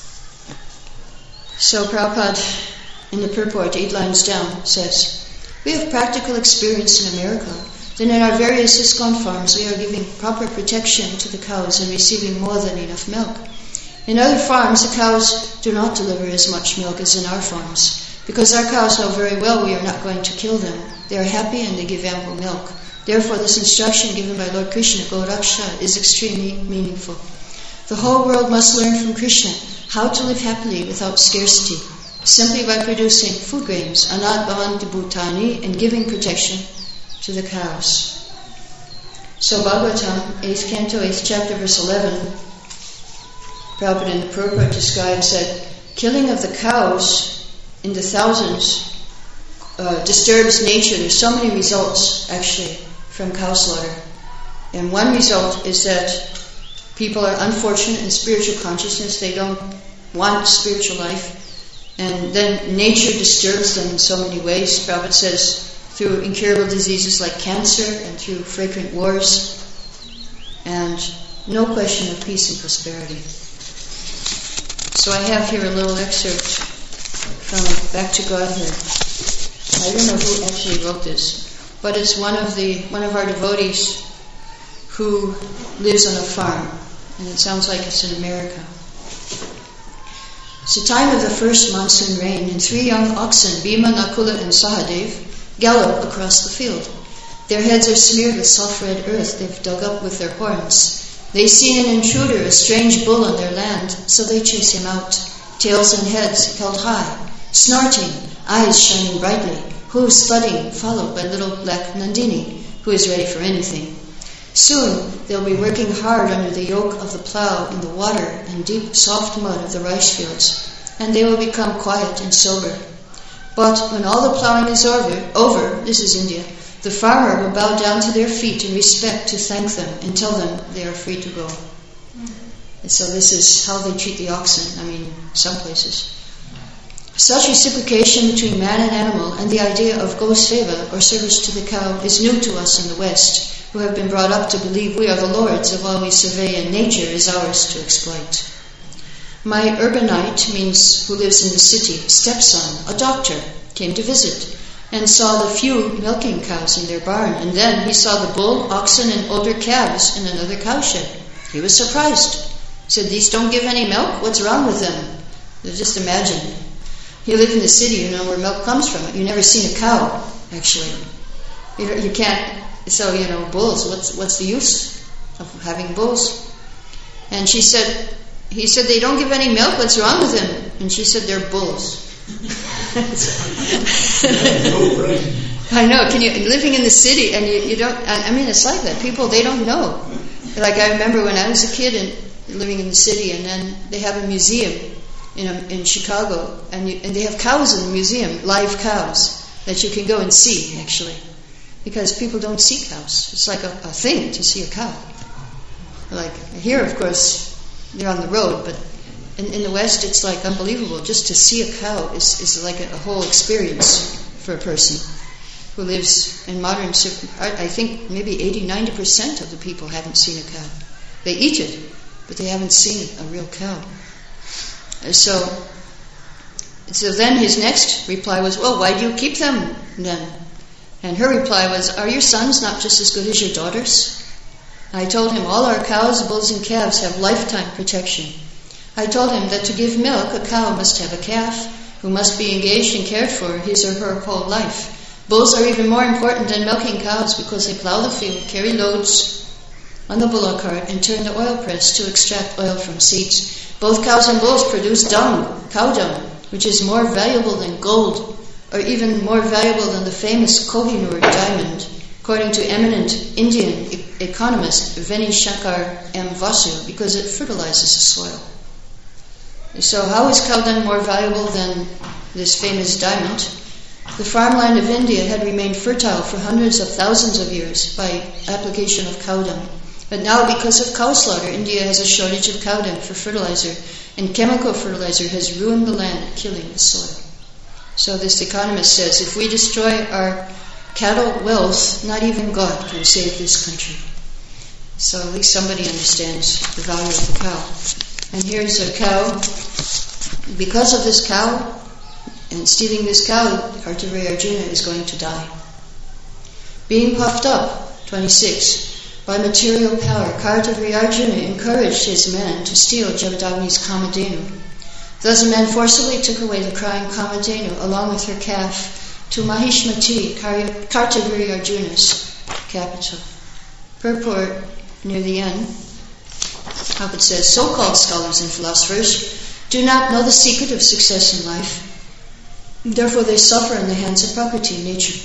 Speaker 1: So Prabhupada, in the purport, 8 lines down, says, we have practical experience in America that in our various ISKCON farms we are giving proper protection to the cows and receiving more than enough milk. In other farms, the cows do not deliver as much milk as in our farms, because our cows know very well we are not going to kill them. They are happy and they give ample milk. Therefore, this instruction given by Lord Krishna, Goraksha, is extremely meaningful. The whole world must learn from Krishna how to live happily without scarcity, simply by producing food grains, anat bhavanti bhutani, and giving protection to the cows. So Bhagavatam, 8th canto, 8th chapter, verse 11, Prabhupada in the purport describes that killing of the cows in the thousands disturbs nature. There's so many results, actually, from cow slaughter. And one result is that people are unfortunate in spiritual consciousness. They don't want spiritual life. And then nature disturbs them in so many ways. Prabhupada says, through incurable diseases like cancer and through frequent wars, and no question of peace and prosperity. So I have here a little excerpt from Back to Godhead. I don't know who actually wrote this, but it's one of our devotees who lives on a farm, and it sounds like it's in America. It's the time of the first monsoon rain, and 3 young oxen, Bhima, Nakula, and Sahadev, gallop across the field. Their heads are smeared with soft-red earth they've dug up with their horns. They see an intruder, a strange bull on their land, so they chase him out, tails and heads held high, snorting, eyes shining brightly, hooves thudding, followed by little black Nandini, who is ready for anything. Soon they'll be working hard under the yoke of the plough in the water and deep soft mud of the rice fields, and they will become quiet and sober. But when all the ploughing is over, this is India, the farmer will bow down to their feet in respect to thank them and tell them they are free to go. And so this is how they treat the oxen, some places. Such reciprocation between man and animal and the idea of Goseva, or service to the cow, is new to us in the West, who have been brought up to believe we are the lords of all we survey and nature is ours to exploit. My urbanite, means who lives in the city, stepson, a doctor, came to visit and saw the few milking cows in their barn, and then he saw the bull, oxen, and older calves in another cowshed. He was surprised. He said, "These don't give any milk? What's wrong with them?" Just imagine. You live in the city, you know where milk comes from. You've never seen a cow, actually. You can't. So, bulls, what's the use of having bulls? And he said, "They don't give any milk, what's wrong with them?" And she said, "They're bulls." I know, living in the city and you don't, it's like that. People, they don't know. Like I remember when I was a kid and living in the city, and then they have a museum in Chicago, and they have cows in the museum, live cows, that you can go and see, actually. because people don't see cows. It's like a thing to see a cow. Like here, of course, they're on the road, but in the West, it's like unbelievable. Just to see a cow is like a whole experience for a person who lives in modern I think maybe 80-90% of the people haven't seen a cow. They eat it, but they haven't seen a real cow. So then his next reply was, well, why do you keep them then? And her reply was, are your sons not just as good as your daughters? I told him all our cows, bulls, and calves have lifetime protection. I told him that to give milk, a cow must have a calf who must be engaged and cared for his or her whole life. Bulls are even more important than milking cows because they plow the field, carry loads on the bullock cart, and turn the oil press to extract oil from seeds. Both cows and bulls produce dung, cow dung, which is more valuable than gold, or even more valuable than the famous Kohinoor diamond, according to eminent Indian economist Veni Shankar M. Vasu, because it fertilizes the soil. So how is cow dung more valuable than this famous diamond? The farmland of India had remained fertile for hundreds of thousands of years by application of cow dung. But now, because of cow slaughter, India has a shortage of cow dung for fertilizer, and chemical fertilizer has ruined the land, killing the soil. So this economist says, if we destroy our cattle wealth, not even God can save this country. So at least somebody understands the value of the cow. And here's a cow. Because of this cow, and stealing this cow, Kartaviriya Arjuna is going to die. Being puffed up, 26, by material power, Kartaviriya Arjuna encouraged his men to steal Jamadagni's Kamadhenu. Thus the men forcibly took away the crying Kamadhenu along with her calf to Mahishmati, Kartaviriya Arjuna's capital. Purport near the end. Prabhupada says, so-called scholars and philosophers do not know the secret of success in life. Therefore they suffer in the hands of Prakriti, nature.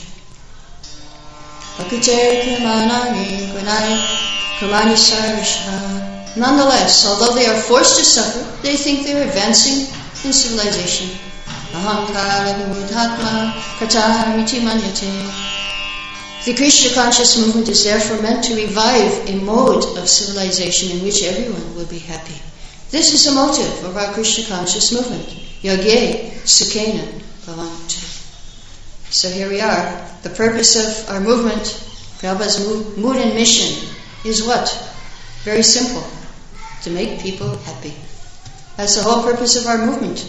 Speaker 1: Nonetheless, although they are forced to suffer, they think they are advancing in civilization. The Krishna conscious movement is therefore meant to revive a mode of civilization in which everyone will be happy. This is the motive of our Krishna conscious movement. Yogye Sukhena Bhavantu. So here we are. The purpose of our movement, Prabhupada's mood and mission, is what? Very simple. To make people happy. That's the whole purpose of our movement.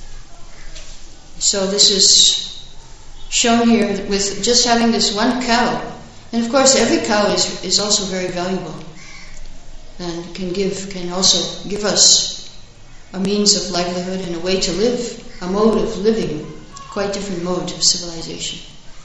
Speaker 1: So this is shown here with just having this one cow. And of course every cow is also very valuable and can also give us a means of livelihood and a way to live, a mode of living, quite different mode of civilization.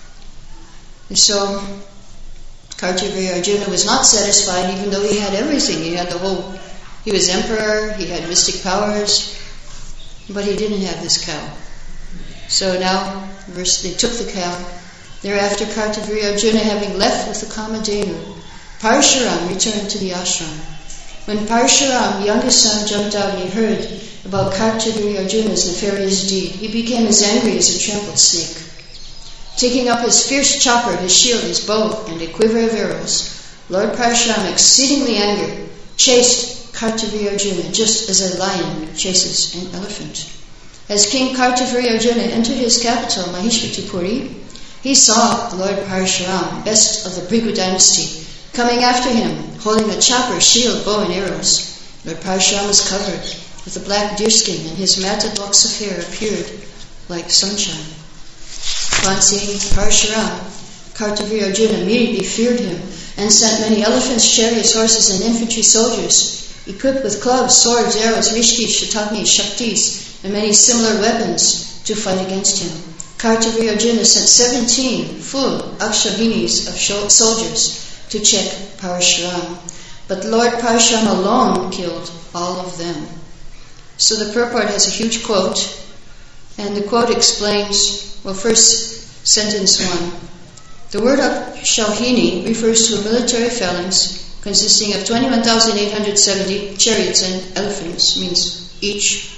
Speaker 1: And so Kartaviriya Arjuna was not satisfied even though he had everything. He was emperor, he had mystic powers, but he didn't have this cow. So now, they took the cow. Thereafter, Kartaviriya Arjuna, having left with the Kamadhenu, Parshuram returned to the ashram. When Parshuram, youngest son of Jamadagni, heard about Kartaviriya Arjuna's nefarious deed, he became as angry as a trampled snake. Taking up his fierce chopper, his shield, his bow, and a quiver of arrows, Lord Parshuram, exceedingly angry, chased Kartaviriya Arjuna just as a lion chases an elephant. As King Kartaviriya Arjuna entered his capital, Mahishmatipuri, he saw Lord Parshuram, best of the Bhrigu dynasty, coming after him, holding a chopper, shield, bow, and arrows. Lord Parshuram was covered with a black deerskin, and his matted locks of hair appeared like sunshine. Upon seeing Parshuram, Kartaviriya Arjuna immediately feared him, and sent many elephants, chariots, horses, and infantry soldiers, equipped with clubs, swords, arrows, rishkis, shataknis, shaktis, and many similar weapons to fight against him. Kartaviriya Arjuna sent 17 full akshahinis of soldiers to check Parshuram. But Lord Parshuram alone killed all of them. So the purport has a huge quote, and the quote explains, well, first, sentence 1. The word Akshauhini refers to a military phalanx consisting of 21,870 chariots and elephants, means each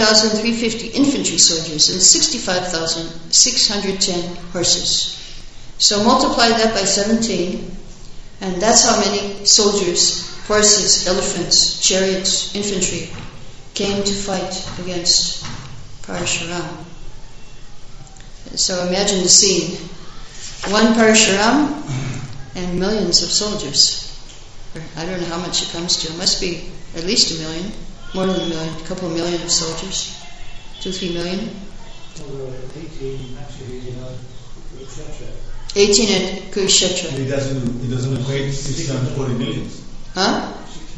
Speaker 1: 109,350 infantry soldiers and 65,610 horses. So multiply that by 17, and that's how many soldiers, horses, elephants, chariots, infantry came to fight against Parashuram. So imagine the scene. One Parashuram and millions of soldiers. I don't know how much it comes to. It must be at least 1 million, more than 1 million, a couple of million of soldiers. 2-3 million. 18 at Kurukshetra.
Speaker 4: It doesn't equate 640 million.
Speaker 1: Huh?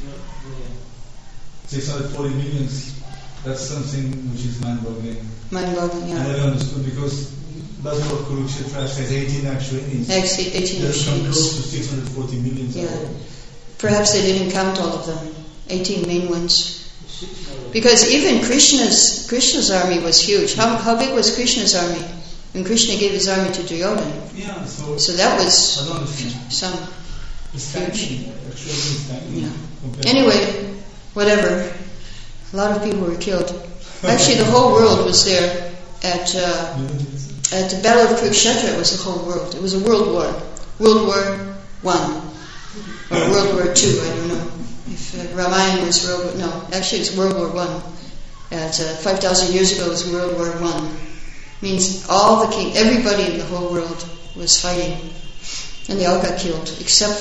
Speaker 4: 640 million. That's something which is mind-boggling.
Speaker 1: Mind-boggling, yeah.
Speaker 4: I never understood because Battle of Kurukshetra says 18 Akshainis.
Speaker 1: 18
Speaker 4: That's come
Speaker 1: Akshainis.
Speaker 4: close to 640 million.
Speaker 1: Yeah. Perhaps they didn't count all of them. 18 main ones. Because even Krishna's army was huge. How big was Krishna's army? When Krishna gave his army to Duryodhana.
Speaker 4: Yeah,
Speaker 1: so that was some
Speaker 4: huge.
Speaker 1: Yeah. Anyway, whatever. A lot of people were killed. Actually, the whole world was there at the Battle of Kurukshetra. It was the whole world. It was a world war. World War I. Or World War II, I don't know. If Ramayana was actually it's World War I. 5,000 years ago it was World War I. Means everybody in the whole world was fighting. And they all got killed, except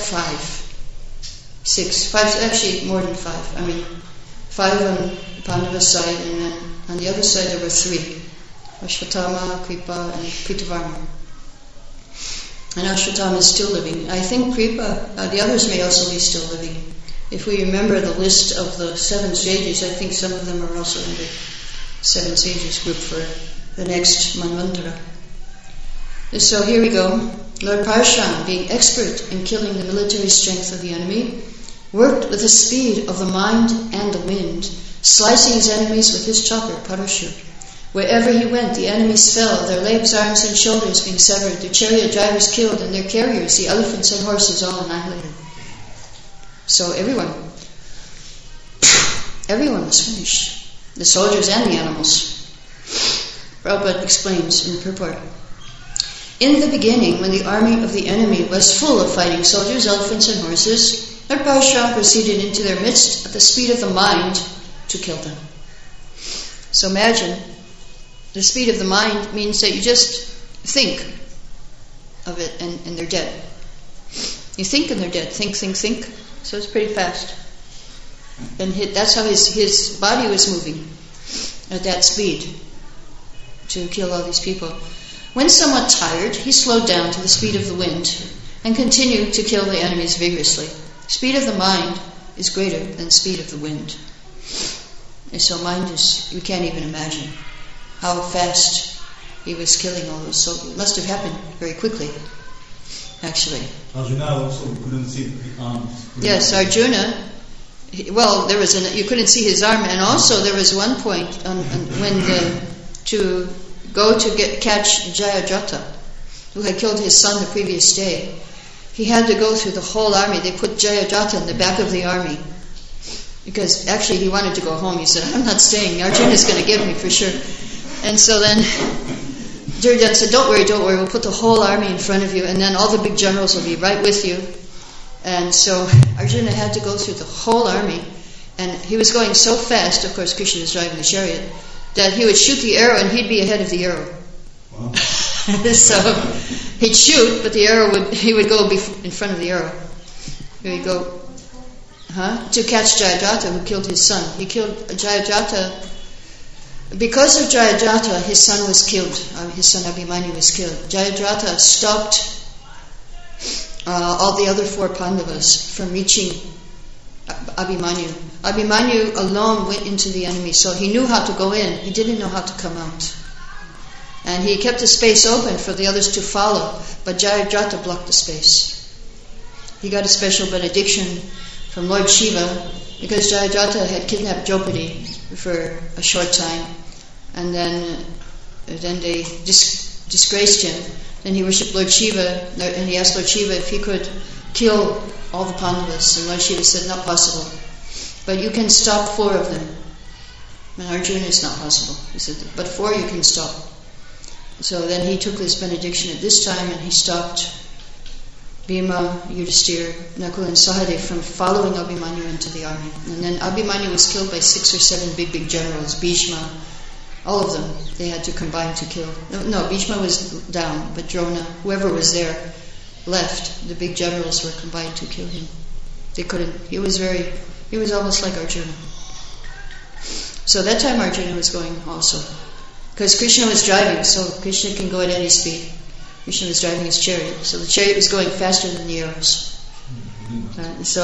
Speaker 1: 6, actually more than 5. I mean, 5 on the Pandava side, and then on the other side there were 3. Ashwatthama, Kripa, and Kritavarma. And Ashwatthama is still living. I think Kripa, the others may also be still living. If we remember the list of the 7 sages, I think some of them are also in the 7 sages group for the next Manvantara. So here we go. Lord Parashuram, being expert in killing the military strength of the enemy, worked with the speed of the mind and the wind, slicing his enemies with his chopper, Parashur. Wherever he went, the enemies fell, their legs, arms, and shoulders being severed, their chariot drivers killed, and their carriers, the elephants and horses, all annihilated. So everyone was finished. The soldiers and the animals. Prabhupada explains in purport. In the beginning, when the army of the enemy was full of fighting soldiers, elephants, and horses, Lord Parashuram proceeded into their midst at the speed of the mind to kill them. So imagine, the speed of the mind means that you just think of it and they're dead. You think and they're dead. Think. So it's pretty fast. And that's how his body was moving at that speed to kill all these people. When somewhat tired, he slowed down to the speed of the wind and continued to kill the enemies vigorously. Speed of the mind is greater than speed of the wind. And so mind we can't even imagine how fast he was killing all those soldiers. It must have happened very quickly, actually.
Speaker 4: Arjuna also couldn't see the arms.
Speaker 1: Yes, Arjuna. Well, you couldn't see his arm, and also there was one point to go to catch Jayadratha, who had killed his son the previous day. He had to go through the whole army. They put Jayadratha in the back of the army because actually he wanted to go home. He said, "I'm not staying. Arjuna's going to get me for sure." And so then Duryodhana said, don't worry, we'll put the whole army in front of you, and then all the big generals will be right with you. And so Arjuna had to go through the whole army, and he was going so fast, of course Krishna was driving the chariot, that he would shoot the arrow and he'd be ahead of the arrow. Wow. So he'd shoot, but he would go in front of the arrow. Here we go. To catch Jayadratha, who killed his son. He killed Jayadratha. Because of Jayadratha, his son was killed. His son Abhimanyu was killed. Jayadratha stopped all the other 4 Pandavas from reaching Abhimanyu. Abhimanyu alone went into the enemy, so he knew how to go in. He didn't know how to come out. And he kept the space open for the others to follow, but Jayadratha blocked the space. He got a special benediction from Lord Shiva because Jayadratha had kidnapped Draupadi for a short time, and then they disgraced him. Then he worshipped Lord Shiva, and he asked Lord Shiva if he could kill all the Pandavas, and Lord Shiva said, not possible. But you can stop 4 of them. And Arjuna is not possible. He said, but 4 you can stop. So then he took this benediction at this time, and he stopped Bhima, Yudhisthira, Nakul and Sahadev from following Abhimanyu into the army. And then Abhimanyu was killed by 6 or 7 big generals, Bhishma, all of them. They had to combine to kill. No, Bhishma was down, but Drona, whoever was there, left. The big generals were combined to kill him. They couldn't. He was almost like Arjuna. So that time Arjuna was going also. Because Krishna was driving, so Krishna can go at any speed. Krishna was driving his chariot, so the chariot was going faster than the arrows. It's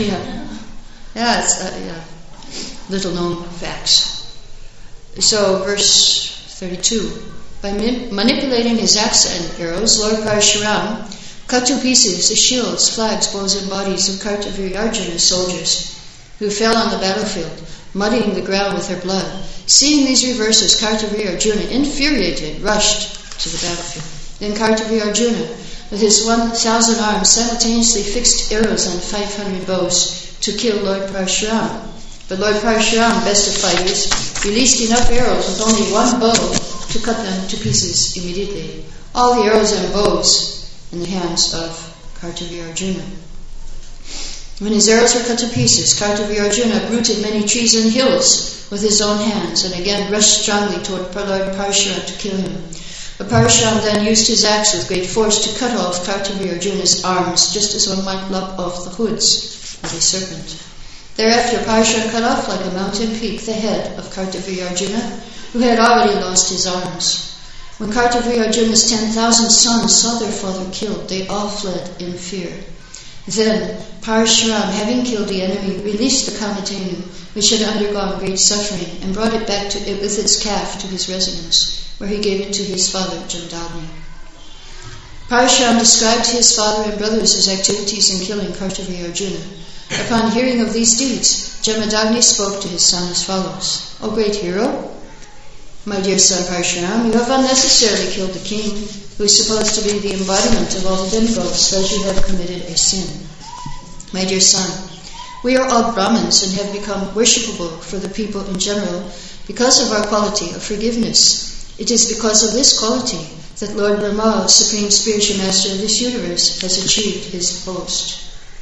Speaker 1: little known facts. So verse 32, by manipulating his axe and arrows, Lord Parashuram cut to pieces the shields, flags, bows and bodies of Kartaviri Arjuna's soldiers, who fell on the battlefield, muddying the ground with their blood. Seeing these reverses, Kartaviri Arjuna, infuriated, rushed to the battlefield. Then Kartaviri Arjuna, with his 1,000 arms, simultaneously fixed arrows on 500 bows to kill Lord Parashuram. But Lord Parashuram, best of fighters, released enough arrows with only one bow to cut them to pieces immediately. All the arrows and bows in the hands of Kartaviri Arjuna. When his arrows were cut to pieces, Kartaviri Arjuna uprooted many trees and hills with his own hands, and again rushed strongly toward Lord Parashuram to kill him. But Parashuram then used his axe with great force to cut off Kartaviri Arjuna's arms, just as one might lop off the hoods of a serpent. Thereafter Parashuram cut off like a mountain peak the head of Kartaviri Arjuna, who had already lost his arms. When Kartaviri Arjuna's 10,000 sons saw their father killed, they all fled in fear. Then Parashuram, having killed the enemy, released the Kamatenu, which had undergone great suffering, and brought it back with its calf to his residence, where he gave it to his father, Jamadagni. Parashuram described to his father and brothers his activities in killing Kartaviri Arjuna. Upon hearing of these deeds, Jamadagni spoke to his son as follows: O great hero, my dear son Parashuram, you have unnecessarily killed the king, who is supposed to be the embodiment of all the demigods, thus you have committed a sin. My dear son, we are all Brahmins and have become worshipable for the people in general because of our quality of forgiveness. It is because of this quality that Lord Brahma, Supreme Spiritual Master of this universe, has achieved his boast.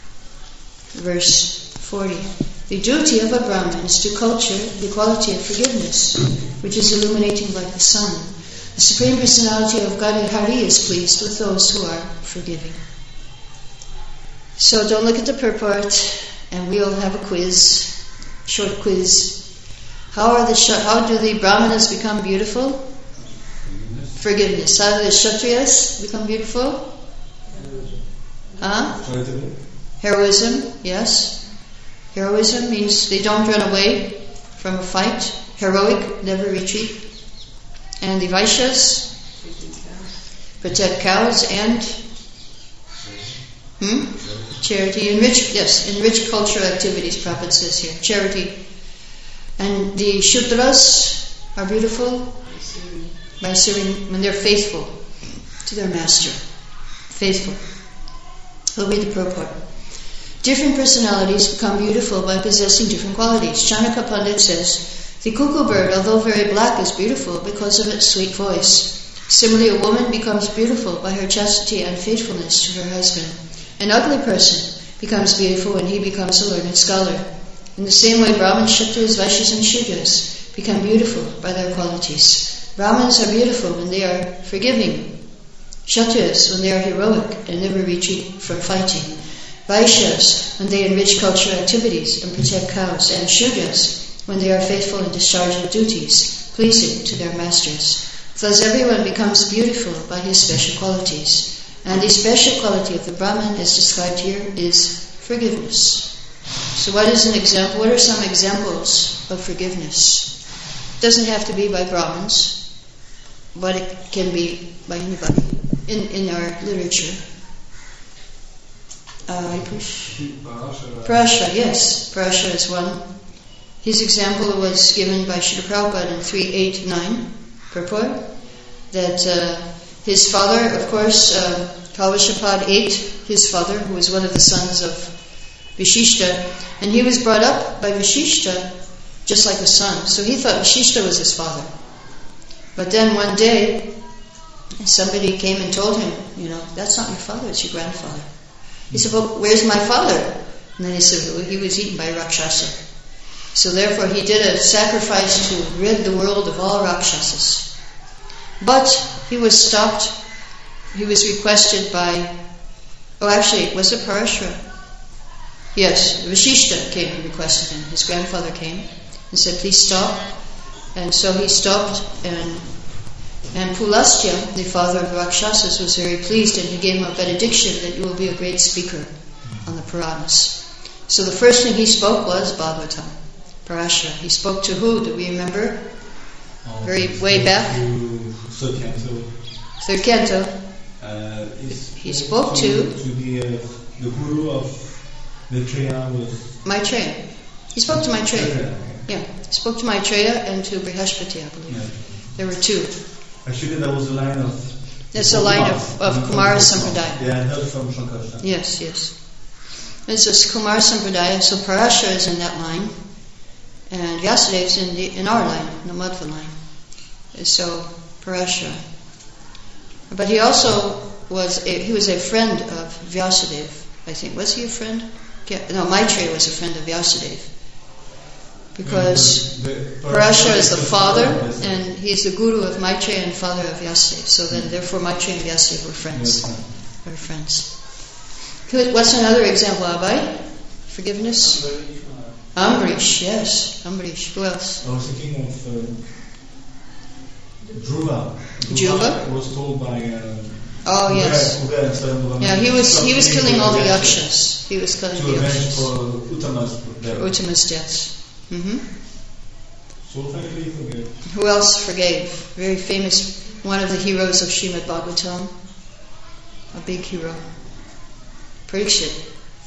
Speaker 1: Verse 40. The duty of a Brahmin is to culture the quality of forgiveness, which is illuminating like the sun. The Supreme Personality of Godhead Hari is pleased with those who are forgiving. So don't look at the purport, and we'll have a quiz, short quiz. How do the Brahmanas become beautiful? Forgiveness. How do the Kshatriyas become beautiful? Heroism, yes. Heroism means they don't run away from a fight. Heroic, never retreat. And the Vaishyas protect cows and charity. Enrich cultural activities, Prabhupada says here. Charity. And the Shudras are beautiful by serving when they're faithful to their master. Faithful. We'll read the purport. Different personalities become beautiful by possessing different qualities. Chanaka Pandit says, the cuckoo bird, although very black, is beautiful because of its sweet voice. Similarly, a woman becomes beautiful by her chastity and faithfulness to her husband. An ugly person becomes beautiful when he becomes a learned scholar. In the same way, Brahmins, Kshatriyas, Vaishyas, and Shudras become beautiful by their qualities. Brahmins are beautiful when they are forgiving. Kshatriyas when they are heroic and never retreat from fighting. Vaishyas when they enrich cultural activities and protect cows. And Shudras when they are faithful in discharging duties, pleasing to their masters. Thus everyone becomes beautiful by his special qualities. And the special quality of the Brahman, as described here, is forgiveness. So what are some examples of forgiveness? It doesn't have to be by Brahmins, but it can be by anybody in our literature. Parashara, yes. Parashara is one. His example was given by Srila Prabhupada in 389 purport, that his father, of course, Kalvashapad ate his father, who was one of the sons of Vishishta, and he was brought up by Vishishta just like a son. So he thought Vishishta was his father. But then one day, And somebody came and told him, that's not your father, it's your grandfather. He said, well, where's my father? And then he said, well, he was eaten by Rakshasa. So therefore he did a sacrifice to rid the world of all Rakshasas. But he was stopped. He was requested by, was it Parashara? Yes, Vashishta came and requested him. His grandfather came and said, please stop. And so he stopped, and Pulastya, the father of Rakshasas, was very pleased, and he gave him a benediction that you will be a great speaker on the Puranas. So the first thing he spoke was Bhagavatam, Parashara. He spoke to who? Do we remember? Way back? Third canto. He spoke to
Speaker 4: the guru of Maitreya was...
Speaker 1: Maitreya. He spoke to Maitreya. Yeah, he spoke to Maitreya and to Brihaspati, I believe. Yeah. There were two.
Speaker 4: Actually, that was the line of...
Speaker 1: That's the line of Kumara Sampradaya.
Speaker 4: Yeah, and that's from Shankaracharya.
Speaker 1: Yes. This is Kumara Sampradaya, so Parashara is in that line, and Vyasadeva is in our line, the Madhva line. So, Parashara. But he also was a friend of Vyasadeva, I think. Was he a friend? No, Maitreya was a friend of Vyasadeva. Because Parashara is the father, and he's the guru of Maitreya and father of Vyasadeva. So then, therefore, Maitreya and Vyasadeva were friends. They were friends. What's another example, Abhay? Forgiveness? Ambarish, yes. Ambarish. Who else?
Speaker 4: I was thinking of Dhruva.
Speaker 1: Dhruva
Speaker 4: was told by...
Speaker 1: yes. Yeah, he was killing all the yakshas. He was killing the yakshas.
Speaker 4: For
Speaker 1: Uttama's deaths. Mm-hmm.
Speaker 4: So finally he forgave.
Speaker 1: Who else forgave? Very famous, one of the heroes of Srimad Bhagavatam. A big hero. Parikshit.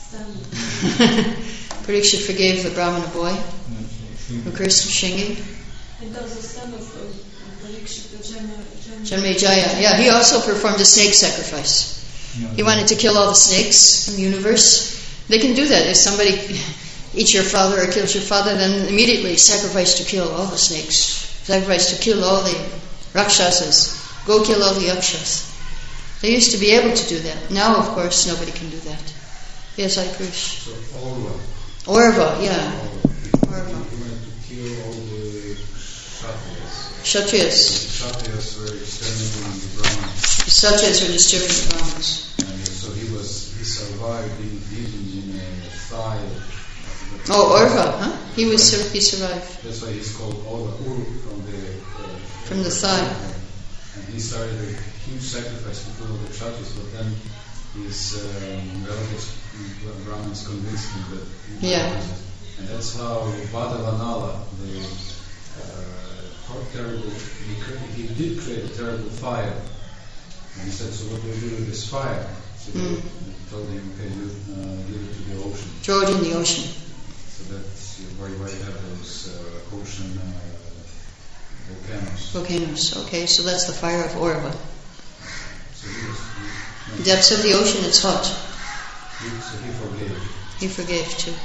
Speaker 1: Parikshit forgave the Brahmana boy who cursed Shingi.
Speaker 3: And also son of Parikshit,
Speaker 1: Janmejaya. Yeah, he also performed a snake sacrifice. He wanted to kill all the snakes in the universe. They can do that. If somebody eats your father or kills your father, then immediately sacrifice to kill all the snakes. Sacrifice to kill all the Rakshasas. Go kill all the Yakshas. They used to be able to do that. Now, of course, nobody can do that. Yes, I Krish.
Speaker 2: So Orva.
Speaker 1: Orva, yeah. Orva.
Speaker 2: He wanted to kill all the Kshatriyas.
Speaker 1: Kshatriyas.
Speaker 2: The Kshatriyas were exterminating the Brahmins.
Speaker 1: The Kshatriyas were disturbing the Brahmins.
Speaker 2: And so he survived being beaten in a thigh.
Speaker 1: Orva, huh? He survived.
Speaker 2: That's why he's called Orva,
Speaker 1: from the thigh.
Speaker 2: And he started a huge sacrifice to kill the Kshatriyas, but then his relatives, Brahmins, convinced him that he was it. And that's how Vadavanala, the terrible, he did create a terrible fire. And he said, so what do we do with this fire? So they told him, okay, give it to the ocean.
Speaker 1: Throw it in the ocean.
Speaker 2: So that's why you have those ocean volcanoes.
Speaker 1: Volcanoes, okay, so that's the fire of Orva.
Speaker 2: So
Speaker 1: Depths of the ocean, it's hot.
Speaker 2: So he forgave.
Speaker 1: He forgave too.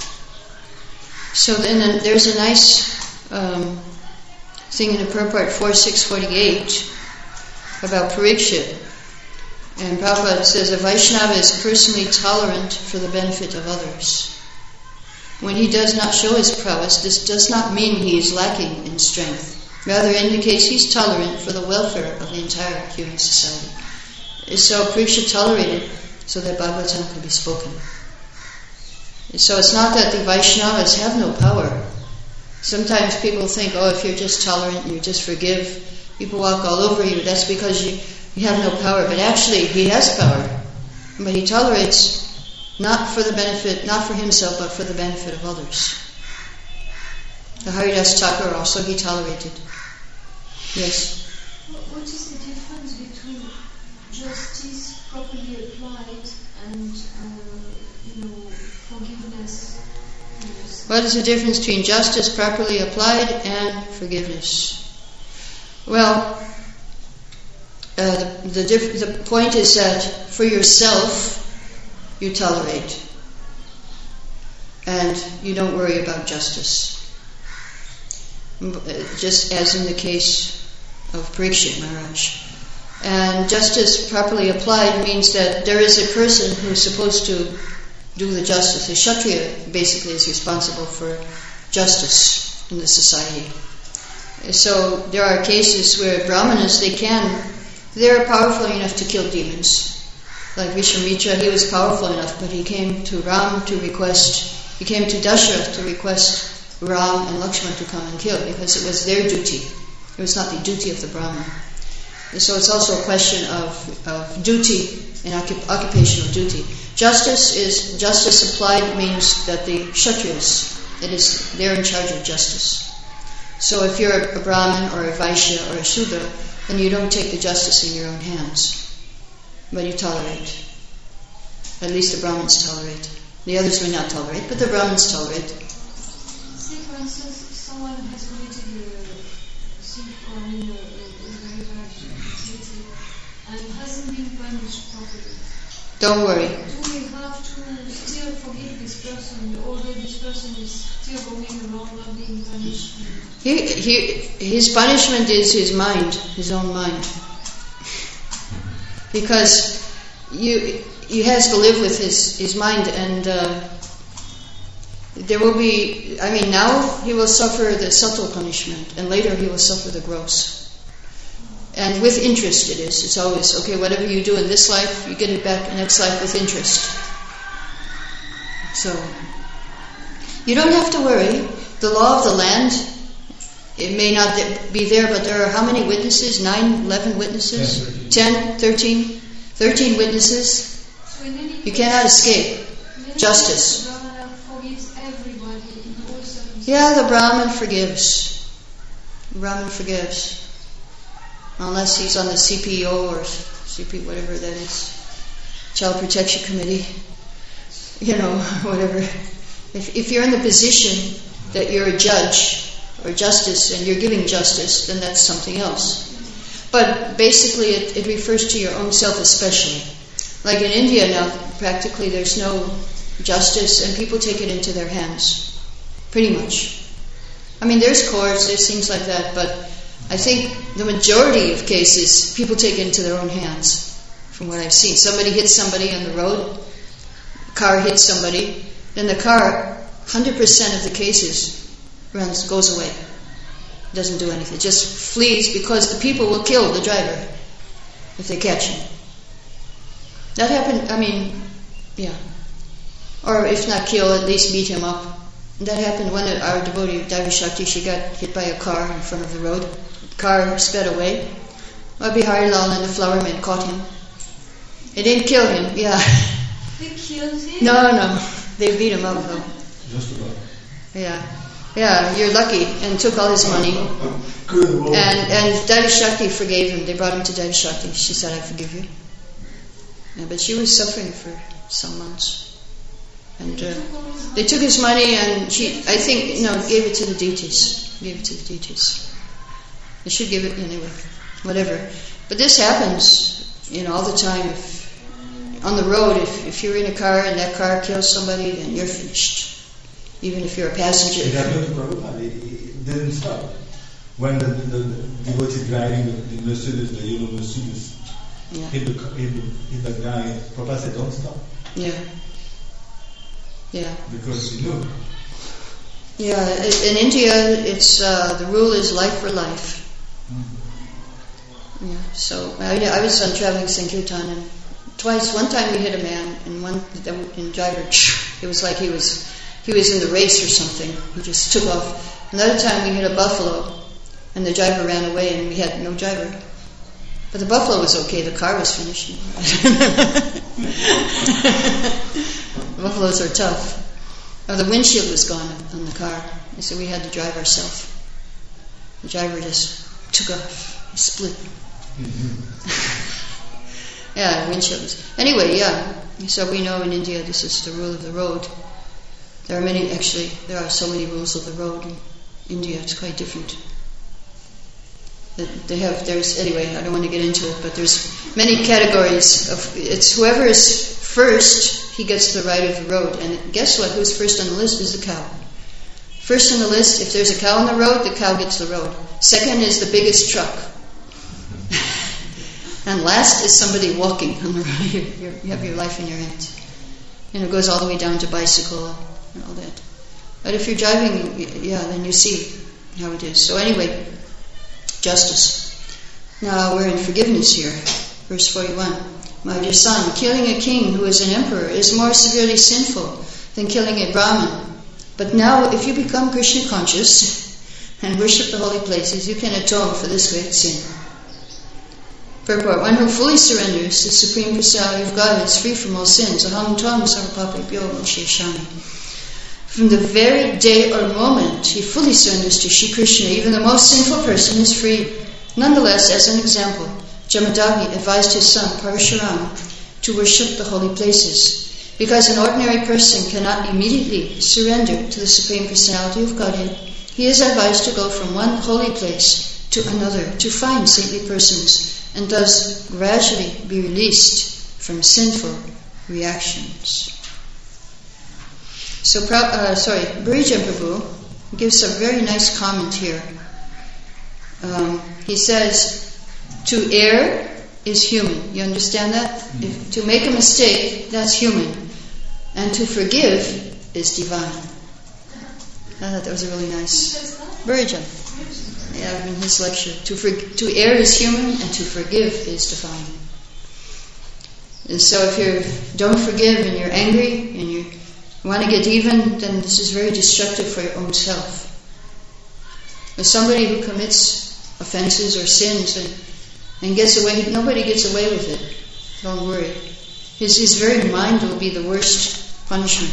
Speaker 1: So then there's a nice thing in the Purport 4648 about Parikshit. And Prabhupada says, a Vaishnava is personally tolerant for the benefit of others. When he does not show his prowess, this does not mean he is lacking in strength. Rather indicates he's tolerant for the welfare of the entire human society. So Parikshit tolerated so that Bhagavatam could be spoken. So it's not that the Vaishnavas have no power. Sometimes people think, if you're just tolerant and you just forgive, people walk all over you, that's because you have no power. But actually, he has power. But he tolerates not for the benefit, not for himself, but for the benefit of others. The Haridas Thakur also, he tolerated. Yes?
Speaker 7: What is the difference between justice properly applied and, forgiveness?
Speaker 1: What is the difference between justice properly applied and forgiveness? Well, the point is that for yourself, you tolerate, and you don't worry about justice. Just as in the case of Parikshit Maharaj. And justice properly applied means that there is a person who is supposed to do the justice. A Kshatriya basically is responsible for justice in the society. So there are cases where Brahmanas, they're powerful enough to kill demons. Like Vishwamitra, he was powerful enough, but he came to Dasharath to request Ram and Lakshman to come and kill, because it was their duty. It was not the duty of the Brahman. So it's also a question of duty and occupational duty. Justice applied means that the Kshatriyas, they're in charge of justice. So if you're a Brahmin or a Vaishya or a Shudra, then you don't take the justice in your own hands, but you tolerate. At least the Brahmins tolerate. The others may not tolerate, but the Brahmins tolerate.
Speaker 7: Say, for instance, someone has committed a very bad activity and hasn't been punished properly.
Speaker 1: Don't worry.
Speaker 7: Do we have to still forgive this person, although this person is still going around not being punished?
Speaker 1: His punishment is his mind, his own mind. Because he has to live with his mind, and there will be, now he will suffer the subtle punishment, and later he will suffer the gross. And with interest it is. It's always, okay, whatever you do in this life, you get it back in next life with interest. So, you don't have to worry. The law of the land, it may not be there, but there are how many witnesses? 9, 11 witnesses? 10, 13? 13 witnesses.
Speaker 7: So in any
Speaker 1: you cannot escape justice.
Speaker 7: The Brahmana forgives everybody in all circumstances.
Speaker 1: Yeah, the Brahmin forgives. The Brahmin forgives. Unless he's on the CPO or CP, whatever that is. Child Protection Committee. Whatever. If you're in the position that you're a judge or justice and you're giving justice, then that's something else. But basically it refers to your own self especially. Like in India now, practically there's no justice and people take it into their hands. Pretty much. There's courts, there's things like that, but I think the majority of cases, people take it into their own hands, from what I've seen. Somebody hits somebody on the road, car hits somebody, then the car, 100% of the cases, goes away. Doesn't do anything. It just flees because the people will kill the driver if they catch him. That happened, yeah. Or if not kill, at least beat him up. That happened when our devotee, Devi Shakti, she got hit by a car in front of the road. Car sped away. Bihari Lal and the flower man caught him. It didn't kill him, yeah.
Speaker 7: They killed him?
Speaker 1: No. They beat him up though.
Speaker 4: Just about.
Speaker 1: Yeah, you're lucky, and took all his money. And Devi Shakti forgave him. They brought him to Devi Shakti. She said, I forgive you. Yeah, but she was suffering for some months. And they took his money and gave it to the deities. They should give it anyway, whatever. But this happens, all the time. On the road, if you're in a car and that car kills somebody, then you're finished. Even if you're a passenger.
Speaker 4: It happened to Prabhupada. It didn't stop. When the devotee driving the Mercedes, the yellow Mercedes, hit the guy, Prabhupada said, don't stop.
Speaker 1: Yeah.
Speaker 4: Because he knew.
Speaker 1: Yeah, in India, it's the rule is life for life. Yeah. So I was on traveling Sankirtan, and one time we hit a man, and in driver, it was like he was in the race or something. He just took off. Another time we hit a buffalo, and the driver ran away, and we had no driver. But the buffalo was okay. The car was finished. Buffaloes are tough. The windshield was gone on the car, and so we had to drive ourselves. The driver just took off. He split. Mm-hmm. Yeah, windshield was... Anyway, yeah. So we know in India this is the rule of the road. There are so many rules of the road in India. It's quite different. Anyway, I don't want to get into it, but there's many categories of... It's whoever is first... He gets the right of the road. And guess what? Who's first on the list is the cow. First on the list, if there's a cow on the road, the cow gets the road. Second is the biggest truck. And last is somebody walking on the road. You have your life in your hands. And it goes all the way down to bicycle and all that. But if you're driving, then you see how it is. So anyway, justice. Now we're in forgiveness here. Verse 41. My dear son, killing a king who is an emperor is more severely sinful than killing a Brahmin. But now if you become Krishna conscious and worship the holy places, you can atone for this great sin. Purport. One who fully surrenders to the Supreme Personality of God is free from all sins. Aham tvam sarvapapebhyo mokshaysami. From the very day or moment he fully surrenders to Shri Krishna, even the most sinful person is free. Nonetheless, as an example, Jamadagni advised his son Parashuram to worship the holy places. Because an ordinary person cannot immediately surrender to the Supreme Personality of Godhead, he is advised to go from one holy place to another to find saintly persons, and thus gradually be released from sinful reactions. So, Burijan Prabhu gives a very nice comment here. He says, to err is human. You understand that? To make a mistake, that's human. And to forgive is divine. I thought that was a really nice. Burijan. Yeah, in his lecture. To err is human and to forgive is divine. And so if you don't forgive and you're angry and you want to get even, then this is very destructive for your own self. But somebody who commits offenses or sins and gets away, nobody gets away with it. Don't worry. His very mind will be the worst punishment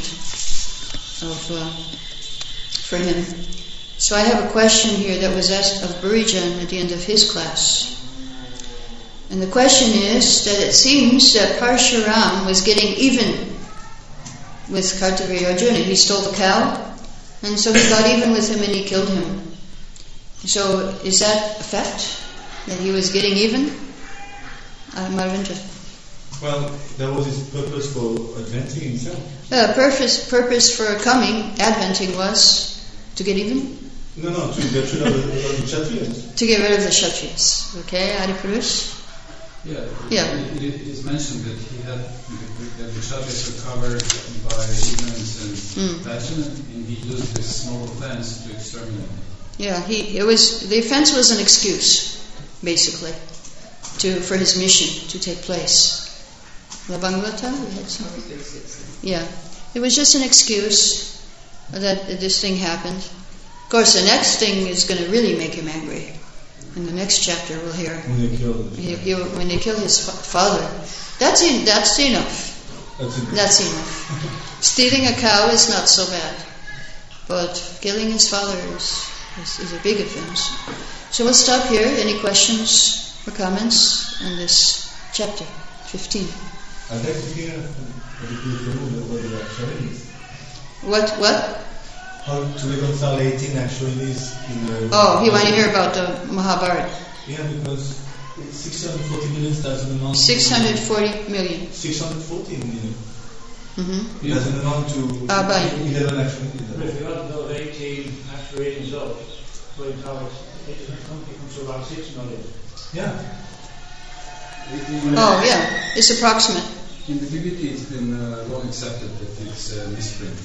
Speaker 1: for him. So I have a question here that was asked of Burijan at the end of his class. And the question is that it seems that Parshuram was getting even with Kartavya Arjuna. He stole the cow, and so he got even with him and he killed him. So is that a fact? That he was getting even? Madhavendra.
Speaker 4: Well, that was his purpose for adventing himself.
Speaker 1: Purpose for coming, adventing, was to get even?
Speaker 4: No, to get rid of the Kshatriyas.
Speaker 1: To get rid of the Kshatriyas. Okay, Adipurush?
Speaker 2: Yeah. It is mentioned that that the Kshatriyas were covered by ignorance and passion, and he used this small offense to exterminate them.
Speaker 1: Yeah, the offense was an excuse, basically, for his mission to take place. Labangvata, you had something? Yeah, it was just an excuse that this thing happened. Of course, the next thing is going to really make him angry. In the next chapter, we'll hear when they kill his father. That's enough. That's enough. Stealing a cow is not so bad, but killing his father is a big offense. So we'll stop here. Any questions or comments on this chapter 15?
Speaker 4: I'd like to hear what the actually is.
Speaker 1: What?
Speaker 4: How to reconcile 18 actualities in the...
Speaker 1: Oh, you want to hear about the Mahabharata?
Speaker 4: Yeah, because 640 million doesn't amount
Speaker 1: 640 million.
Speaker 4: 640 million.
Speaker 1: Mm-hmm.
Speaker 4: It doesn't amount to 11 actualities.
Speaker 5: But if you add those 18 actual readings up, it comes to about 6 million.
Speaker 4: Yeah.
Speaker 1: It's approximate.
Speaker 2: In the BBT, it's been long accepted that it's misprint.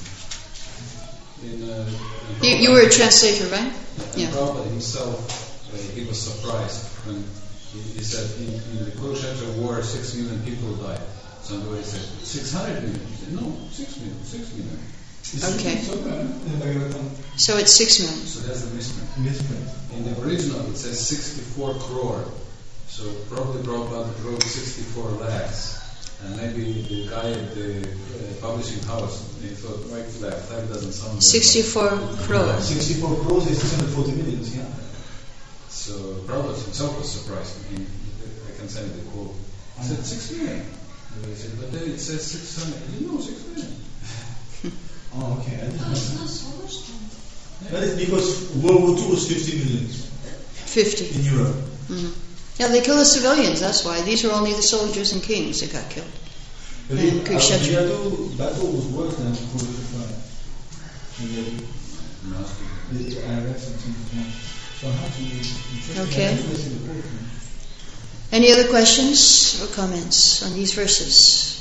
Speaker 1: You were a translator, right?
Speaker 2: Yeah. Prabhupada himself, he was surprised when he said in the Kurukshetra war 6 million people died. Somebody said 600 million. He said, no, 6 million.
Speaker 1: Okay. So it's 6 million.
Speaker 2: So that's a misprint. In the original it says 64 crore. So probably Prabhupada wrote 64 lakhs. And maybe the guy at the publishing house, he thought, like that doesn't sound
Speaker 1: 64 crores.
Speaker 4: 64 crores is 640 million, yeah.
Speaker 2: So Prabhupada himself was surprised. I can send you the quote. He said 6 million. And he said, but then it says 600. You know, 6 million.
Speaker 4: Oh, okay. I didn't know
Speaker 7: That's
Speaker 4: that.
Speaker 7: not so much then.
Speaker 4: That is because World War II was 50 million.
Speaker 1: 50.
Speaker 4: In Europe.
Speaker 1: Mm-hmm. Yeah, they kill the civilians, that's why. These are only the soldiers and kings that got killed.
Speaker 4: But the battle was worse than Kurukshetra. So how to...
Speaker 1: Okay. Any other questions or comments on these verses?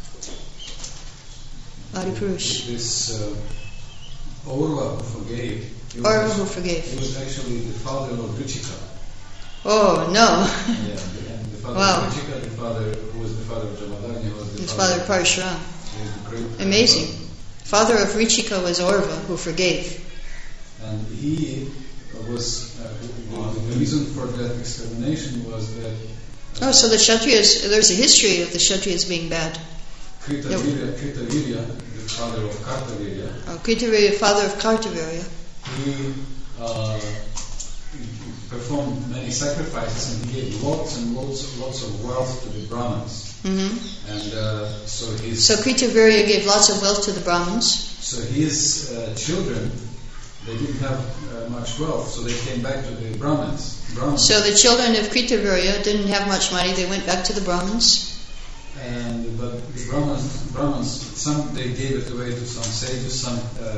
Speaker 1: Adipurush.
Speaker 2: This Aurva who forgave. He was actually the father of Ruchika.
Speaker 1: Oh no!
Speaker 2: Yeah, and the father of Ruchika, who was the father of Jamadagni, was the
Speaker 1: father of Parashuram. Amazing. Father of Ruchika was Aurva, who forgave.
Speaker 2: And he was the reason for that extermination was that.
Speaker 1: So the Kshatriyas. There's a history of the Kshatriyas being bad.
Speaker 2: Kritavirya, the father of Kartavirya.
Speaker 1: Kritavirya, father of Kartavirya.
Speaker 2: He performed many sacrifices and he gave lots and lots of wealth to the Brahmins.
Speaker 1: Mm-hmm.
Speaker 2: And
Speaker 1: so Kritavirya gave lots of wealth to the Brahmins.
Speaker 2: So his children, they didn't have much wealth, so they came back to the Brahmins.
Speaker 1: So the children of Kritavirya didn't have much money; they went back to the Brahmins.
Speaker 2: But the Brahmins, some they gave it away to some sages, some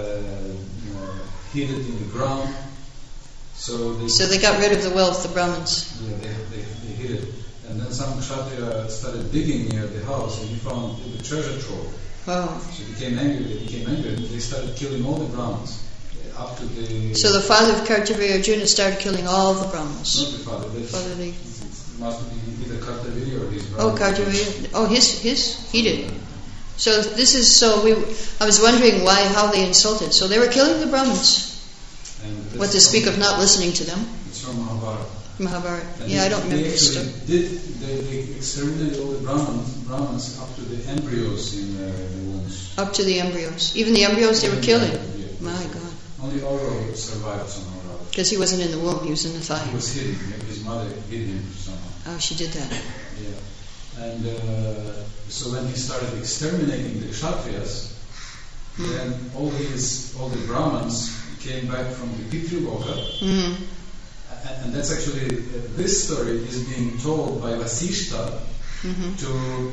Speaker 2: hid it in the ground. So
Speaker 1: they got rid of the wealth, the Brahmins.
Speaker 2: Yeah, they hid it. And then some Kshatriya started digging near the house and he found the treasure trove.
Speaker 1: Oh.
Speaker 2: So they became angry and they started killing all the Brahmins. Up to the...
Speaker 1: So the father of Kartavirya, Arjuna, started killing all the Brahmins.
Speaker 2: Not the father. Must be either Kartavirya or his brother.
Speaker 1: Oh, Kartavirya. Oh, his, he did. So this is, I was wondering how they insulted. So they were killing the Brahmins. What to speak of not listening to them.
Speaker 2: It's from Mahabharata.
Speaker 1: And I don't remember this stuff.
Speaker 2: They exterminated all the Brahmins up to the embryos in the wombs.
Speaker 1: Up to the embryos. Even the embryos they were killing. Yeah. My God.
Speaker 2: Only Aurva survived somehow.
Speaker 1: Because he wasn't in the womb, he was in the thigh.
Speaker 2: He was hidden. His mother hid him somehow.
Speaker 1: Oh, she did that.
Speaker 2: Yeah. And so when he started exterminating the Kshatriyas, then all the Brahmins came back from the Pitruloka.
Speaker 1: Mm-hmm.
Speaker 2: And that's actually, this story is being told by Vasishta to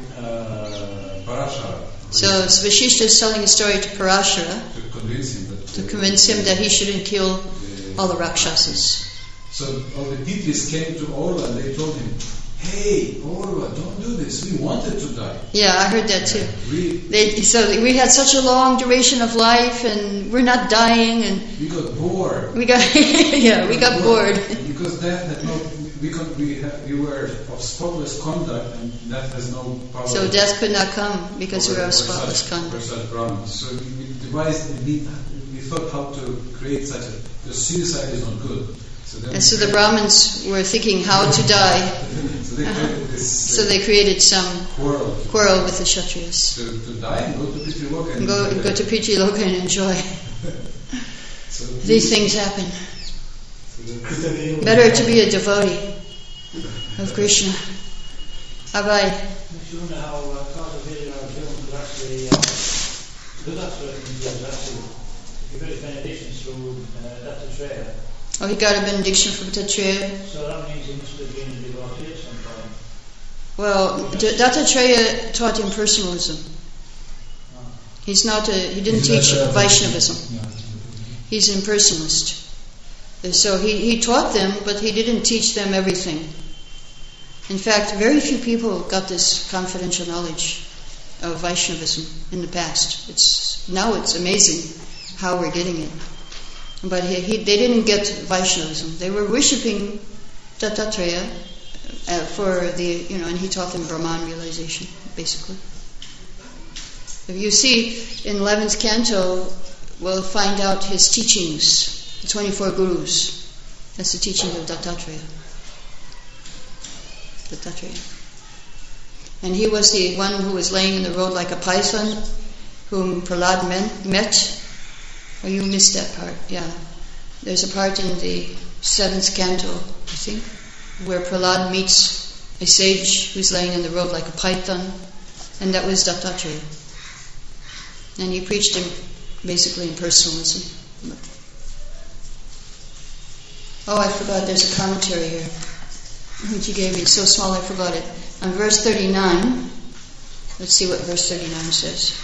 Speaker 2: Parashara.
Speaker 1: So Vasishta is telling a story to Parashara
Speaker 2: to convince him
Speaker 1: that he shouldn't kill all the Rakshasas.
Speaker 2: So all the Pitris came to Aurva and they told him, "Hey, Aurva, don't do this. We wanted to die."
Speaker 1: Yeah, I heard that too. We had such a long duration of life, and we're not dying, and
Speaker 2: we got bored.
Speaker 1: We got bored
Speaker 2: because death had no. We were of spotless conduct, and death has no power.
Speaker 1: So death could not come because we were of spotless conduct.
Speaker 2: So we devised. We thought how to create such a. Because suicide is not good.
Speaker 1: So the Brahmins were thinking how to die. So they created some quarrel with the Kshatriyas.
Speaker 2: To die and go to Pitruloka.
Speaker 1: Go to Pitruloka and enjoy. These things happen. Better to be a devotee of Krishna. Abhay.
Speaker 5: I wonder how Kartavirya Arjuna could actually do that sort of thing. Actually, he got his benedictions through Dattatreya.
Speaker 1: Oh, he got a benediction from Dattatreya.
Speaker 5: So that means he must have been a devotee at some point.
Speaker 1: Well, Dattatreya taught impersonalism. He's not he didn't teach Vaishnavism. He's an impersonalist. So he taught them, but he didn't teach them everything. In fact, very few people got this confidential knowledge of Vaishnavism in the past. Now it's amazing how we're getting it. But they didn't get Vaishnavism. They were worshipping Dattatreya and he taught them Brahman realization, basically. If you see in 11th canto, we'll find out his teachings, the 24 gurus. That's the teaching of Dattatreya. And he was the one who was laying in the road like a python, whom Prahlad met. Oh, you missed that part, yeah. There's a part in the 7th canto, I think, where Prahlad meets a sage who's laying in the road like a python, and that was Dattatreya. And he preached him basically in personalism. Oh, I forgot, there's a commentary here, which you gave me. It's so small I forgot it. On verse 39, let's see what verse 39 says.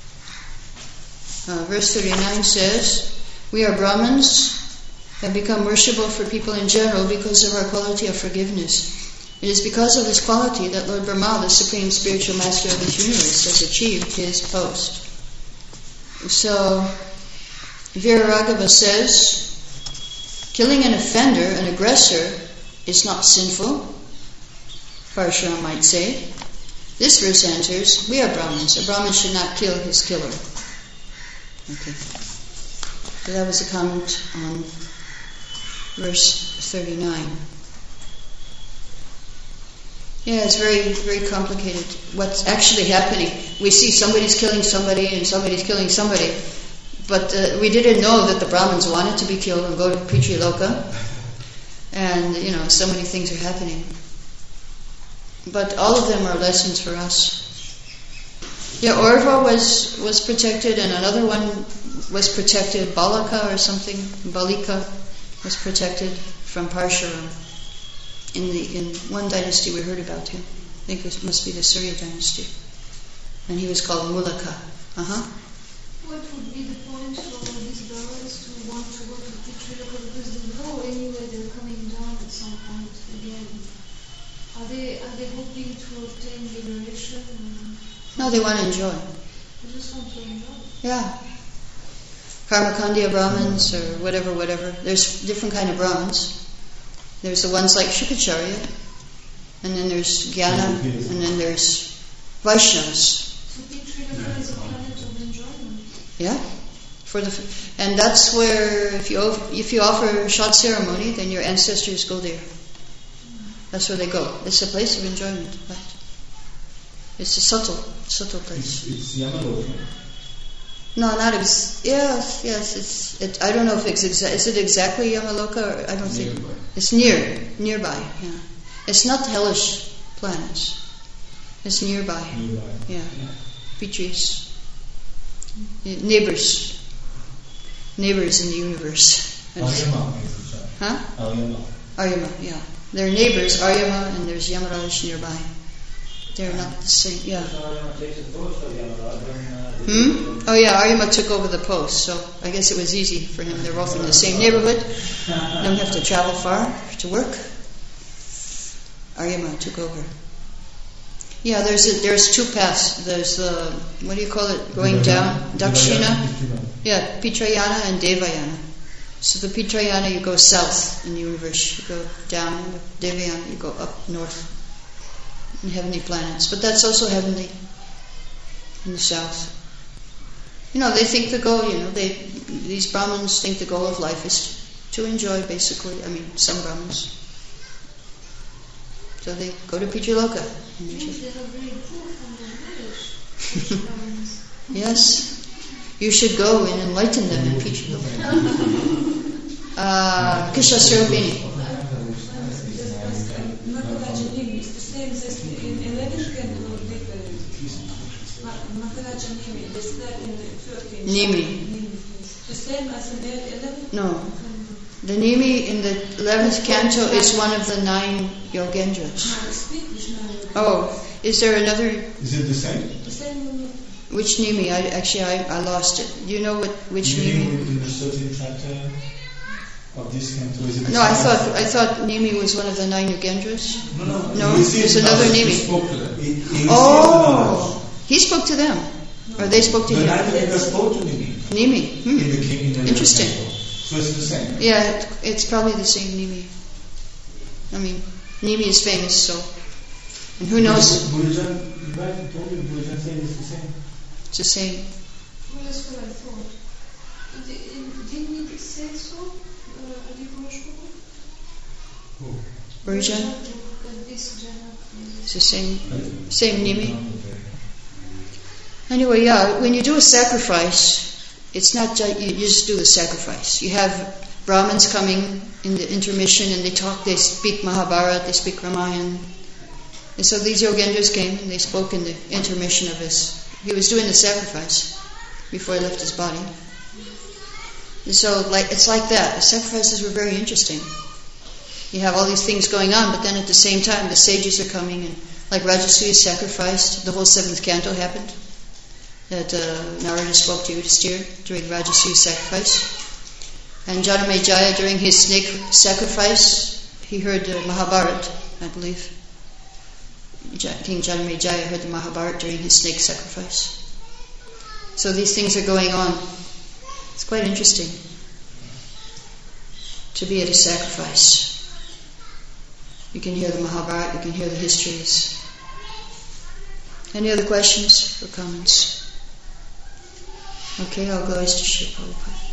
Speaker 1: Verse 39 says, "We are Brahmins, have become worshipable for people in general because of our quality of forgiveness. It is because of this quality that Lord Brahma, the Supreme Spiritual Master of this universe, has achieved his post. So, Viraraghava says, killing an offender, an aggressor, is not sinful, Parshuram might say. This verse answers, we are Brahmins. A Brahmin should not kill his killer. Okay. So that was a comment on verse 39. Yeah, it's very, very complicated. What's actually happening? We see somebody's killing somebody and somebody's killing somebody. But we didn't know that the Brahmins wanted to be killed and go to Pitriloka. And, so many things are happening. But all of them are lessons for us. Yeah, Aurva was protected, and another one was protected, Balaka or something, Balika was protected from Parshuram. In one dynasty we heard about him. I think it must be the Surya dynasty. And he was called Mulaka.
Speaker 7: What would be the point for these Brahmins to want to go to Pitriloka, because they know anyway they're coming down at some point again? Are they hoping to obtain liberation?
Speaker 1: No, they want to enjoy.
Speaker 7: They just want to enjoy.
Speaker 1: Yeah. Karmakandya Brahmins or whatever. There's different kind of Brahmins. There's the ones like Shukacharya, and then there's Jnana, and then there's Vaishnavas.
Speaker 7: So Pitriloka is a planet of enjoyment.
Speaker 1: Yeah. And that's where if you offer shot ceremony, then your ancestors go there. That's where they go. It's a place of enjoyment, right? It's a subtle place.
Speaker 4: It's Yamaloka.
Speaker 1: No, not yes. I don't know if it's is it exactly Yamaloka, or I don't think it's nearby. Yeah, it's not hellish planets. It's nearby. Yeah, Pitris, neighbors in the universe.
Speaker 4: Aryama.
Speaker 1: Huh? Aryama. Yeah, they're neighbors. Aryama and there's Yamaraj nearby. They're not the same. Yeah. Oh yeah, Aryama took over the post, so I guess it was easy for him. They're both in the same neighborhood. Don't have to travel far to work. Aryama took over. Yeah, there's two paths. There's what do you call it? Going down, Dakshina. Yeah, Pitrayana and Devayana. So the Pitrayana you go south in the universe. You go down. Devayana you go up north. In heavenly planets, but that's also heavenly in the south. They think the goal. These Brahmins think the goal of life is to enjoy. Basically, some Brahmins. So they go to Pitriloka.
Speaker 7: They have very poor from the village.
Speaker 1: Yes, you should go and enlighten them in Pitriloka. Kishasrobini. Nimi.
Speaker 3: The same as in the 11th?
Speaker 1: No. The Nimi in the 11th canto is one of the 9 Yogendras. Oh, is there another?
Speaker 4: Is it the same?
Speaker 3: The same.
Speaker 1: Which Nimi? I lost it. Do you know which Nimi?
Speaker 4: In the 13th chapter of this canto, is it the
Speaker 1: No,
Speaker 4: same?
Speaker 1: I thought Nimi was one of the 9 Yogendras.
Speaker 4: No.
Speaker 1: There's another Nimi.
Speaker 2: He spoke to them.
Speaker 1: He spoke to them. Or they spoke to him.
Speaker 4: The 9 Yogendras spoke to Nimi.
Speaker 1: Nimi.
Speaker 4: In the
Speaker 1: Interesting.
Speaker 4: temple. So it's the same.
Speaker 1: Yeah, it's probably the same Nimi. Nimi is famous, so. And who knows?
Speaker 4: Buddhism, you might told me Buddhism said it's the same.
Speaker 1: It's the same.
Speaker 7: Well, that's what I thought. Didn't it say so?
Speaker 4: Who?
Speaker 1: Burjan? It's the same Nimi. Anyway, yeah, when you do a sacrifice, it's not you just do the sacrifice. You have Brahmins coming in the intermission and they speak Mahabharata, they speak Ramayana. And so these Yogendras came and they spoke in the intermission of his. He was doing the sacrifice before he left his body. And so it's like that. The sacrifices were very interesting. You have all these things going on, but then at the same time the sages are coming, and like Rajasuya sacrificed, the whole 7th canto happened. That Narada spoke to Yudhisthira during Rajasuya sacrifice. And Janamejaya during his snake sacrifice, he heard Mahabharata, I believe. King Janamejaya heard the Mahabharata during his snake sacrifice. So these things are going on. It's quite interesting to be at a sacrifice. You can hear the Mahabharata, you can hear the histories. Any other questions or comments? Okay, I'll go as to Srila Prabhupada.